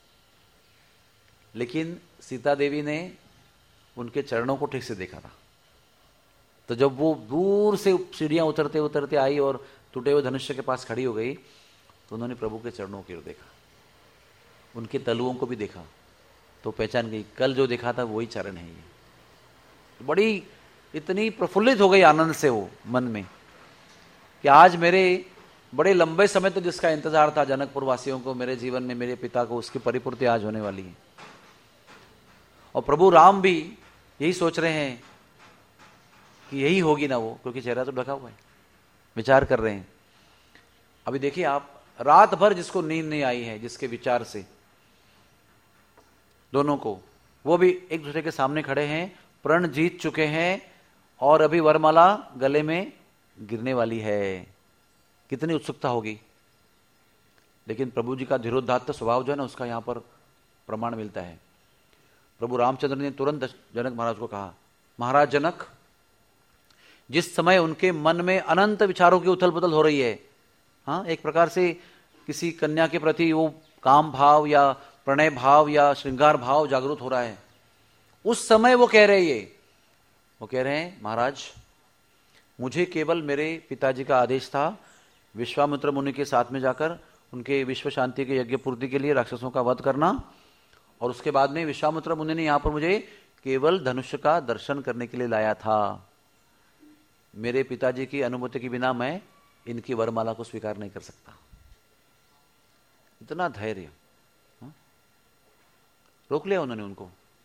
लेकिन सीता देवी ने उनके चरणों को ठीक से देखा था। तो जब वो दूर से सीढ़ियां उतरते उतरते आई और टूटे हुए धनुष्य के पास खड़ी हो गई तो उन्होंने प्रभु के चरणों की ओर देखा, उनके तलुओं को भी देखा तो पहचान गई कल जो देखा था वही चरण है ये। बड़ी इतनी प्रफुल्लित हो गई आनंद से वो मन में कि आज मेरे बड़े लंबे समय तो जिसका इंतजार था जनकपुर वासियों को, मेरे जीवन में मेरे पिता को, उसकी परिपूर्ति आज होने वाली है। और प्रभु राम भी यही सोच रहे हैं कि यही होगी ना वो, क्योंकि चेहरा तो ढका हुआ है, विचार कर रहे हैं। अभी देखिए आप, रात भर जिसको नींद नहीं आई है, जिसके विचार से दोनों को, वो भी एक दूसरे के सामने खड़े हैं, प्रण जीत चुके हैं और अभी वरमाला गले में गिरने वाली है। कितनी उत्सुकता होगी। लेकिन प्रभु जी का धीरोदात्त स्वभाव जो है ना, उसका यहां पर प्रमाण मिलता है। प्रभु रामचंद्र ने तुरंत जनक महाराज को कहा, महाराज जनक, जिस समय उनके मन में अनंत विचारों की उथल पुथल हो रही है, हाँ, एक प्रकार से किसी कन्या के प्रति वो काम भाव या प्रणय भाव या श्रृंगार भाव जागृत हो रहा है, उस समय वो कह रहे हैं महाराज, मुझे केवल मेरे पिताजी का आदेश था विश्वामित्र मुनि के साथ में जाकर उनके विश्व शांति के यज्ञ पूर्ति के लिए राक्षसों का वध करना, और उसके बाद में विश्वामित्र मुनि ने यहां पर मुझे केवल धनुष का दर्शन करने के लिए लाया था। मेरे पिताजी की अनुमति के बिना मैं इनकी वरमाला को स्वीकार नहीं कर सकता। इतना धैर्य, रोक लिया उन्होंने उनको।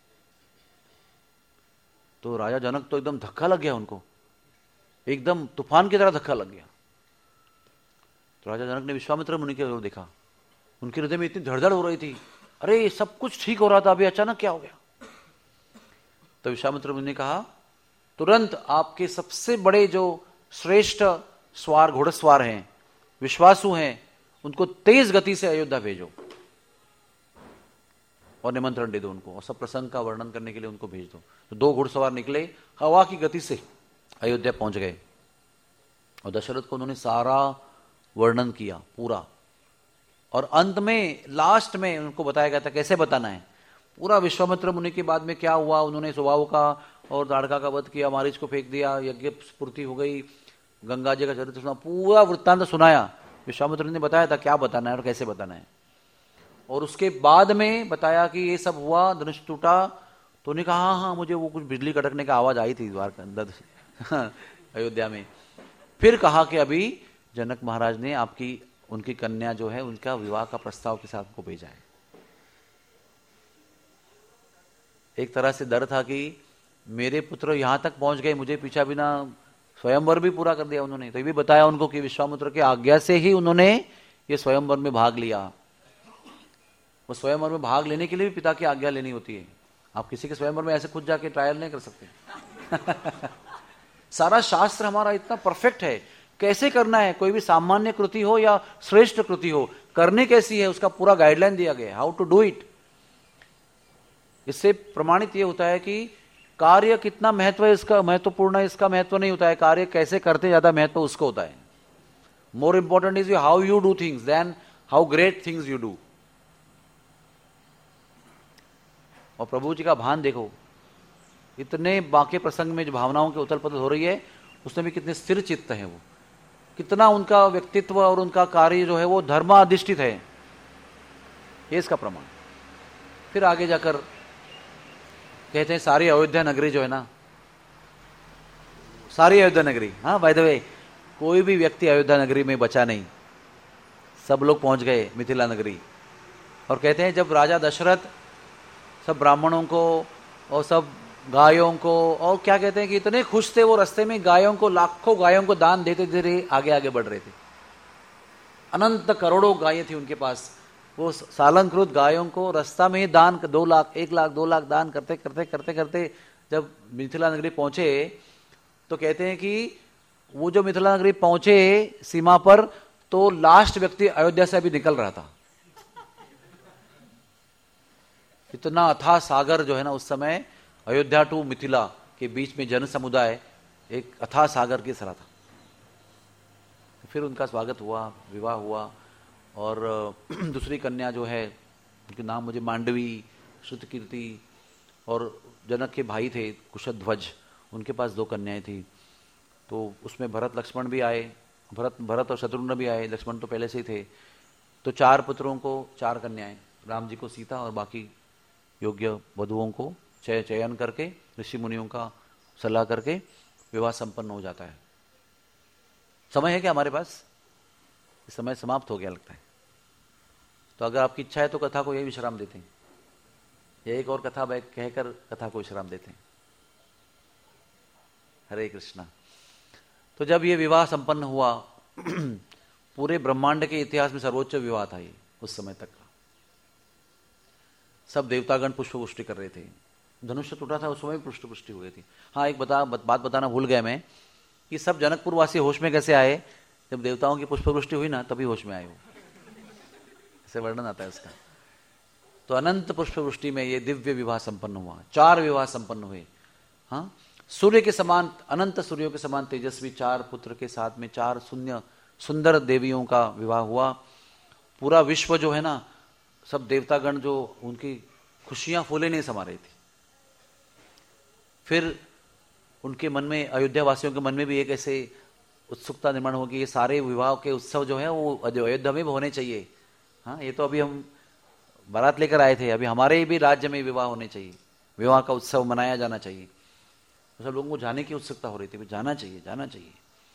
तो राजा जनक तो एकदम धक्का लग गया उनको, एकदम तूफान की तरह धक्का लग गया। तो राजा जनक ने विश्वामित्र मुनि की ओर देखा, उनके हृदय में इतनी धड़धड़ हो रही थी, अरे सब कुछ ठीक हो रहा था, अभी अचानक क्या हो गया। तो विश्वामित्र मुनि ने कहा, तुरंत आपके सबसे बड़े जो श्रेष्ठ स्वार घोड़सवार हैं, विश्वासु हैं, उनको तेज गति से अयोध्या भेजो और निमंत्रण दे दो उनको, और सब प्रसंग का वर्णन करने के लिए उनको भेज दो। तो 2 घुड़सवार निकले, हवा की गति से अयोध्या पहुंच गए और दशरथ को उन्होंने सारा वर्णन किया पूरा, और अंत में लास्ट में उनको बताया गया था कैसे बताना है पूरा। विश्वामित्र मुनि के बाद में क्या हुआ, उन्होंने स्वभाव का और दाड़का का वध किया, मारीच को फेंक दिया, यज्ञ स्फूर्ति हो गई, गंगा जी का चरित्र सुना, पूरा वृत्तांत सुनाया। विश्वामित्र ने बताया था क्या बताना है और कैसे बताना है, और उसके बाद में बताया कि ये सब हुआ, धनुष टूटा। तो उन्होंने कहा हाँ मुझे वो कुछ बिजली कड़कने का आवाज आई थी द्वार के अंदर अयोध्या में। फिर कहा कि अभी जनक महाराज ने आपकी उनकी कन्या जो है उनका विवाह का प्रस्ताव के साथ को भेजा है। एक तरह से डर था कि मेरे पुत्र यहां तक पहुंच गए, मुझे पीछा बिना स्वयंवर भी पूरा कर दिया उन्होंने। तो ये भी बताया उनको कि विश्वामित्र के आज्ञा से ही उन्होंने ये स्वयंवर में भाग लिया। वो स्वयंवर में भाग लेने के लिए भी पिता की आज्ञा लेनी होती है। आप किसी के स्वयंवर में ऐसे खुद जाके ट्रायल नहीं कर सकते सारा शास्त्र हमारा इतना परफेक्ट है, कैसे करना है, कोई भी सामान्य कृति हो या श्रेष्ठ कृति हो, करने कैसी है उसका पूरा गाइडलाइन दिया गया है, हाउ टू डू इट। इससे प्रमाणित ये होता है कि कार्य कितना महत्व है, इसका महत्वपूर्ण है, इसका महत्व नहीं होता है, कार्य कैसे करते ज्यादा महत्व उसको होता है। More important is how you do things then how great things you do. और प्रभु जी का भान देखो, इतने बाकी प्रसंग में जो भावनाओं की उथल पुथल हो रही है उसमें भी कितने स्थिर चित्त है, वो कितना उनका व्यक्तित्व और उनका कार्य जो है वो धर्माधिष्ठित है, ये इसका प्रमाण। फिर आगे जाकर कहते हैं सारी अयोध्या नगरी जो है ना, सारी अयोध्या नगरी, हाँ बाय द वे कोई भी व्यक्ति अयोध्या नगरी में बचा नहीं, सब लोग पहुंच गए मिथिला नगरी। और कहते हैं जब राजा दशरथ सब ब्राह्मणों को और सब गायों को, और क्या कहते हैं कि इतने खुश थे वो, रास्ते में गायों को, लाखों गायों को दान देते देते आगे आगे बढ़ रहे थे। अनंत करोड़ों गायें थी उनके पास, वो सालंकृत गायों को रास्ता में ही दान 2 लाख 1 लाख 2 लाख दान करते करते करते करते जब मिथिला नगरी पहुंचे तो कहते हैं कि वो जो मिथिला नगरी पहुंचे सीमा पर, तो लास्ट व्यक्ति अयोध्या से अभी निकल रहा था। इतना अथाह सागर जो है ना उस समय अयोध्या टू मिथिला के बीच में जन समुदाय एक अथाह सागर की तरह था। फिर उनका स्वागत हुआ, विवाह हुआ, और दूसरी कन्या जो है उनके नाम मुझे मांडवी, श्रुतकीर्ति, और जनक के भाई थे कुशध्वज, उनके पास 2 कन्याएं थी। तो उसमें भरत लक्ष्मण भी आए, भरत और शत्रुघ्न भी आए, लक्ष्मण तो पहले से ही थे। तो 4 पुत्रों को 4 कन्याएं, राम जी को सीता और बाकी योग्य वधुओं को चयन करके ऋषि मुनियों का सलाह करके विवाह संपन्न हो जाता है। समय है क्या हमारे पास? समय समाप्त हो गया लगता है। तो अगर आपकी इच्छा है तो कथा को यही विश्राम देते हैं, एक और कथा कहकर कथा को विश्राम देते हैं। हरे कृष्णा। तो जब ये विवाह संपन्न हुआ पूरे ब्रह्मांड के इतिहास में सर्वोच्च विवाह था ये उस समय तक का। सब देवतागण पुष्पवृष्टि कर रहे थे, धनुष्य टूटा था उस समय पुष्पवृष्टि हो गई थी। हाँ एक बात बताना भूल गया मैं, कि सब जनकपुर वासी होश में कैसे आए? जब देवताओं की पुष्पवृष्टि हुई ना तभी होश में आए वो, ऐसे वर्णन आता है उसका। तो अनंत पुष्पवृष्टि में ये दिव्य विवाह संपन्न हुआ, 4 विवाह संपन्न हुए। हाँ, सूर्य के समान, अनंत सूर्यों के समान तेजस्वी 4 पुत्र के साथ में 4 सुंदर देवियों का विवाह हुआ। पूरा विश्व जो है ना, सब देवतागण जो उनकी खुशियां फूले नहीं समा रही थी। फिर उनके मन में, अयोध्या वासियों के मन में भी एक ऐसे उत्सुकता निर्माण होगी, ये सारे विवाह के उत्सव जो है वो अयोध्या में भी होने चाहिए। हाँ, ये तो अभी हम बारात लेकर आए थे, अभी हमारे भी राज्य में विवाह होने चाहिए, विवाह का उत्सव मनाया जाना चाहिए। तो सब लोगों को जाने की उत्सुकता हो रही थी, जाना चाहिए जाना चाहिए।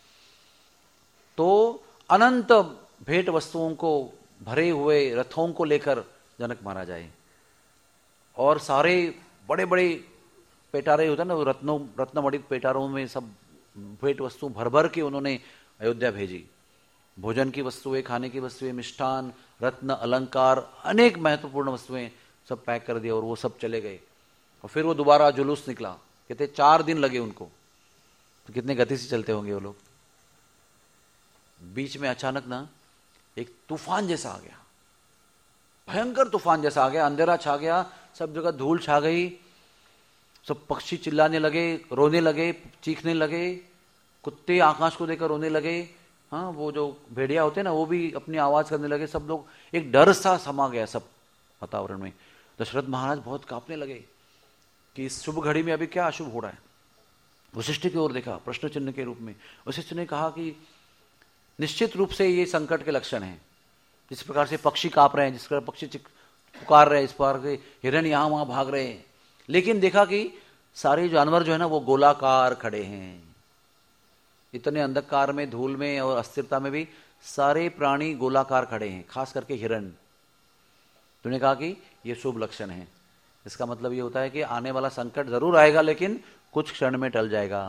तो अनंत भेंट वस्तुओं को भरे हुए रथों को लेकर जनक महाराज आए, और सारे बड़े बड़े पेटारे होता है ना, रत्नमणित पेटारों में सब भेंट वस्तु भर भर के उन्होंने अयोध्या भेजी। भोजन की वस्तुएं, खाने की वस्तुएं, मिष्ठान, रत्न, अलंकार, अनेक महत्वपूर्ण वस्तुएं सब पैक कर दिया, और वो सब चले गए। और फिर वो दोबारा जुलूस निकला, कहते 4 दिन लगे उनको। तो कितने गति से चलते होंगे वो लोग। बीच में अचानक ना एक तूफान जैसा आ गया, भयंकर तूफान जैसा आ गया, अंधेरा छा गया, सब जगह धूल छा गई, सब पक्षी चिल्लाने लगे, रोने लगे, चीखने लगे, कुत्ते आकाश को देखकर रोने लगे, हाँ वो जो भेड़िया होते ना वो भी अपनी आवाज करने लगे, सब लोग, एक डर सा समा गया सब वातावरण में। दशरथ महाराज बहुत कांपने लगे कि इस शुभ घड़ी में अभी क्या अशुभ हो रहा है। वशिष्ठ की ओर देखा प्रश्न चिन्ह के रूप में। वशिष्ठ ने कहा कि निश्चित रूप से ये संकट के लक्षण हैं, जिस प्रकार से पक्षी कांप रहे हैं, जिस प्रकार पक्षी पुकार रहे हैं, इस प्रकार के हिरण यहां वहां भाग रहे हैं, लेकिन देखा कि सारे जानवर जो है ना वो गोलाकार खड़े हैं। इतने अंधकार में, धूल में और अस्थिरता में भी सारे प्राणी गोलाकार खड़े हैं, खास करके हिरण। तूने कहा कि ये शुभ लक्षण है, इसका मतलब ये होता है कि आने वाला संकट जरूर आएगा लेकिन कुछ क्षण में टल जाएगा।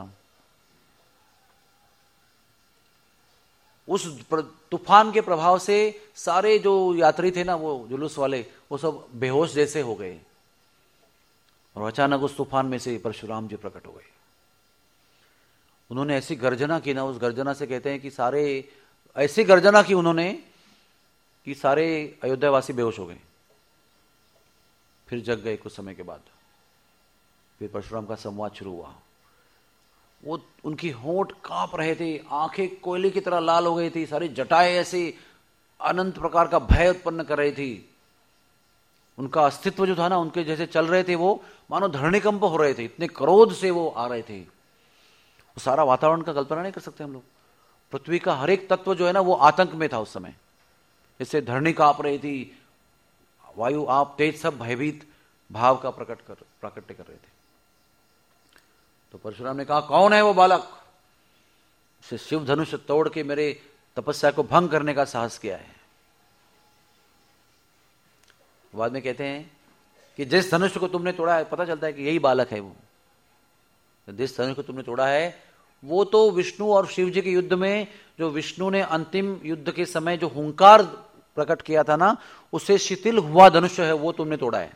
उस तूफान के प्रभाव से सारे जो यात्री थे ना, वो जुलूस वाले, वो सब बेहोश जैसे हो गए और अचानक उस तूफान में से परशुराम जी प्रकट हो गए। उन्होंने ऐसी गर्जना की ना, उस गर्जना से कहते हैं कि सारे, ऐसी गर्जना की उन्होंने कि सारे अयोध्यावासी बेहोश हो गए। फिर जग गए कुछ समय के बाद। फिर परशुराम का संवाद शुरू हुआ। वो उनकी होंठ कांप रहे थे, आंखें कोयले की तरह लाल हो गई थी, सारी जटाएं ऐसे अनंत प्रकार का भय उत्पन्न कर रही थी। उनका अस्तित्व जो था ना, उनके जैसे चल रहे थे वो मानो धरणिकंप हो रहे थे, इतने क्रोध से वो आ रहे थे। वो सारा वातावरण का कल्पना नहीं कर सकते हम लोग। पृथ्वी का हर एक तत्व जो है ना वो आतंक में था उस समय। जैसे धरणी कांप रही थी, वायु, आप, तेज, सब भयभीत भाव का प्राकट्य कर रहे थे। तो परशुराम ने कहा, कौन है वो बालक, उसे शिव धनुष तोड़ के मेरे तपस्या को भंग करने का साहस किया है। बाद में कहते हैं कि जिस धनुष को तुमने तोड़ा है, पता चलता है कि यही बालक है वो। जिस धनुष को तुमने तोड़ा है वो तो विष्णु और शिव जी के युद्ध में, जो विष्णु ने अंतिम युद्ध के समय जो हुंकार प्रकट किया था ना, उससे शिथिल हुआ धनुष है, वो तुमने तोड़ा है।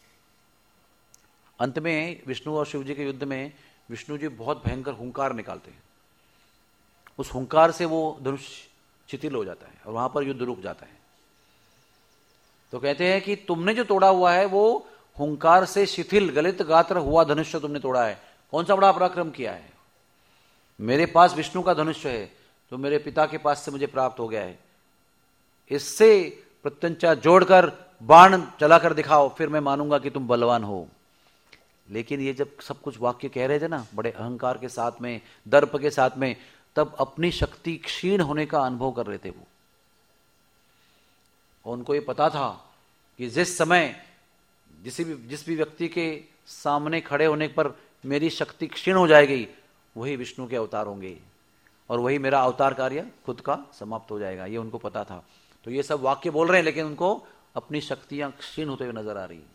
अंत में विष्णु और शिव जी के युद्ध में विष्णु जी बहुत भयंकर हुंकार निकालते हैं। उस हुंकार से वो धनुष शिथिल हो जाता है और वहां पर युद्ध रुक जाता है। तो कहते हैं कि तुमने जो तोड़ा हुआ है वो हुंकार से शिथिल, गलित गात्र हुआ धनुष तुमने तोड़ा है। कौन सा बड़ा पराक्रम किया है। मेरे पास विष्णु का धनुष है, तो मेरे पिता के पास से मुझे प्राप्त हो गया है, इससे प्रत्यंचा जोड़कर बाण चलाकर दिखाओ, फिर मैं मानूंगा कि तुम बलवान हो। लेकिन ये जब सब कुछ वाक्य कह रहे थे ना, बड़े अहंकार के साथ में, दर्प के साथ में, तब अपनी शक्ति क्षीण होने का अनुभव कर रहे थे वो। और उनको ये पता था कि जिस समय जिस भी व्यक्ति के सामने खड़े होने पर मेरी शक्ति क्षीण हो जाएगी, वही विष्णु के अवतार होंगे और वही मेरा अवतार कार्य खुद का समाप्त हो जाएगा। ये उनको पता था। तो ये सब वाक्य बोल रहे हैं लेकिन उनको अपनी शक्तियां क्षीण होते हुए नजर आ रही हैं।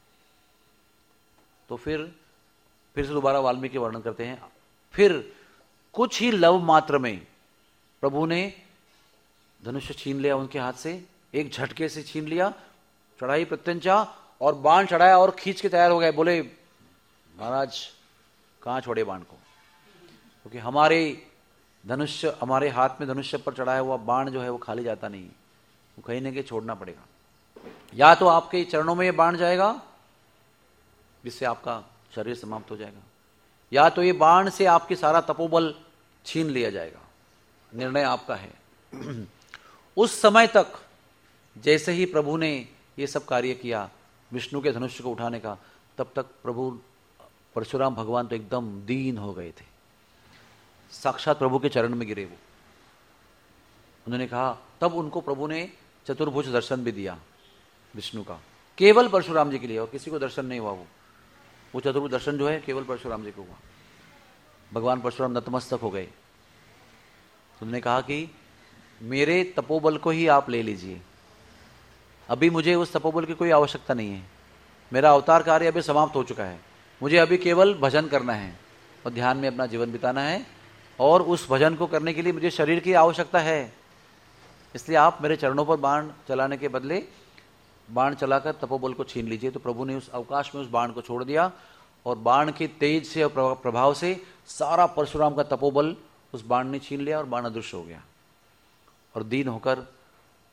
तो फिर से दोबारा वाल्मीकि वर्णन करते हैं। फिर कुछ ही लव मात्र में प्रभु ने धनुष छीन लिया उनके हाथ से, एक झटके से छीन लिया, चढ़ाई प्रत्यंचा और बाण चढ़ाया और खींच के तैयार हो गए। बोले, महाराज कहां छोड़े बाण को, क्योंकि हमारे धनुष्य, हमारे हाथ में धनुष्य पर चढ़ाया हुआ बाण जो है वो खाली जाता नहीं, वो कहीं ना कहीं छोड़ना पड़ेगा। या तो आपके चरणों में ये बाण जाएगा जिससे आपका शरीर समाप्त हो जाएगा, या तो ये बाण से आपकी सारा तपोबल छीन लिया जाएगा। निर्णय आपका है। उस समय तक जैसे ही प्रभु ने ये सब कार्य किया विष्णु के धनुष को उठाने का, तब तक प्रभु परशुराम भगवान तो एकदम दीन हो गए थे। साक्षात प्रभु के चरण में गिरे वो। उन्होंने कहा, तब उनको प्रभु ने चतुर्भुज दर्शन भी दिया विष्णु का, केवल परशुराम जी के लिए, और किसी को दर्शन नहीं हुआ। वो चतुर्भुज दर्शन जो है केवल परशुराम जी को हुआ। भगवान परशुराम नतमस्तक हो गए। उन्होंने कहा कि मेरे तपोबल को ही आप ले लीजिए, अभी मुझे उस तपोबल की कोई आवश्यकता नहीं है। मेरा अवतार कार्य अभी समाप्त हो चुका है, मुझे अभी केवल भजन करना है और ध्यान में अपना जीवन बिताना है, और उस भजन को करने के लिए मुझे शरीर की आवश्यकता है। इसलिए आप मेरे चरणों पर बाण चलाने के बदले बाण चलाकर तपोबल को छीन लीजिए। तो प्रभु ने उस अवकाश में उस बाण को छोड़ दिया और बाण के तेज से और प्रभाव से सारा परशुराम का तपोबल उस बाण ने छीन लिया और बाण अदृश्य हो गया। और दीन होकर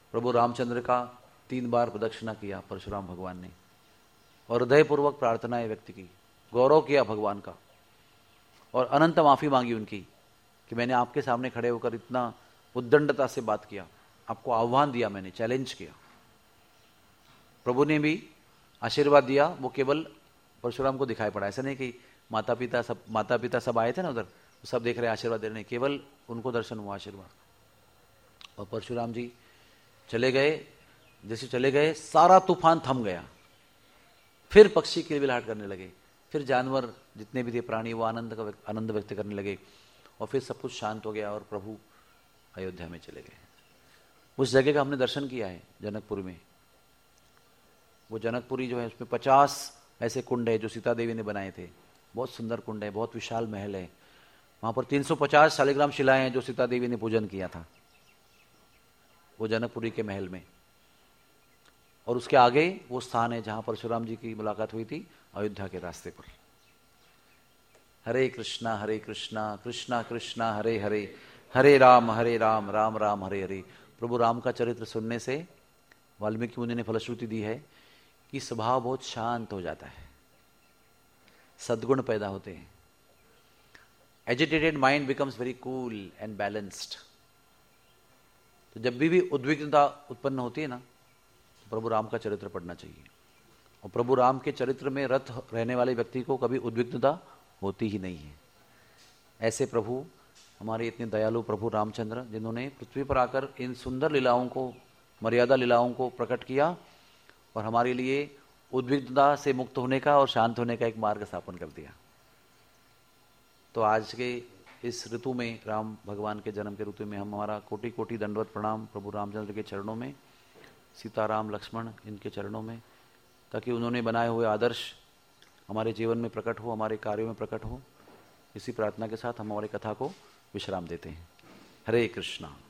प्रभु रामचंद्र का 3 बार प्रदक्षिणा किया परशुराम भगवान ने, और हृदयपूर्वक प्रार्थनाएं व्यक्त की, गौरव किया भगवान का, और अनंत माफी मांगी उनकी कि मैंने आपके सामने खड़े होकर इतना उद्दंडता से बात किया, आपको आह्वान दिया, मैंने चैलेंज किया। प्रभु ने भी आशीर्वाद दिया, वो केवल परशुराम को दिखाई पड़ा, ऐसा नहीं कि माता पिता सब आए थे ना उधर, सब देख रहे आशीर्वाद दे रहे, केवल उनको दर्शन हुआ आशीर्वाद। और परशुराम जी चले गए, जैसे चले गए सारा तूफान थम गया, फिर पक्षी किलबिलाहट करने लगे, फिर जानवर जितने भी थे प्राणी वो आनंद व्यक्त करने लगे, और फिर सब कुछ शांत हो गया और प्रभु अयोध्या में चले गए। उस जगह का हमने दर्शन किया है जनकपुर में। वो जनकपुरी जो है उसमें 50 ऐसे कुंड है जो सीता देवी ने बनाए थे, बहुत सुंदर कुंड है, बहुत विशाल महल है। वहां पर 350 शालिग्राम शिलाएं हैं जो सीता देवी ने पूजन किया था वो जनकपुरी के महल में। और उसके आगे वो स्थान है जहां परशुराम जी की मुलाकात हुई थी, अयोध्या के रास्ते पर। हरे कृष्णा कृष्णा कृष्णा हरे हरे, हरे राम राम राम हरे हरे। प्रभु राम का चरित्र सुनने से वाल्मीकि मुनि ने फलश्रुति दी है कि स्वभाव बहुत शांत हो जाता है, सद्गुण पैदा होते हैं। Agitated mind becomes very cool and balanced. तो जब भी उद्विग्नता उत्पन्न होती है ना, तो प्रभु राम का चरित्र पढ़ना चाहिए। और प्रभु राम के चरित्र में रत रहने वाले व्यक्ति को कभी उद्विग्नता होती ही नहीं है। ऐसे प्रभु, हमारे इतने दयालु प्रभु रामचंद्र, जिन्होंने पृथ्वी पर आकर इन सुंदर लीलाओं को, मर्यादा लीलाओं को प्रकट किया और हमारे लिए उद्विग्नता से मुक्त होने का और शांत होने का एक मार्ग स्थापन कर दिया। तो आज के इस ऋतु में, राम भगवान के जन्म के ऋतु में, हम हमारा कोटि कोटि दंडवत प्रणाम प्रभु रामचंद्र के चरणों में, सीताराम लक्ष्मण इनके चरणों में, ताकि उन्होंने बनाए हुए आदर्श हमारे जीवन में प्रकट हो, हमारे कार्यों में प्रकट हो। इसी प्रार्थना के साथ हम हमारी कथा को विश्राम देते हैं। हरे कृष्णा।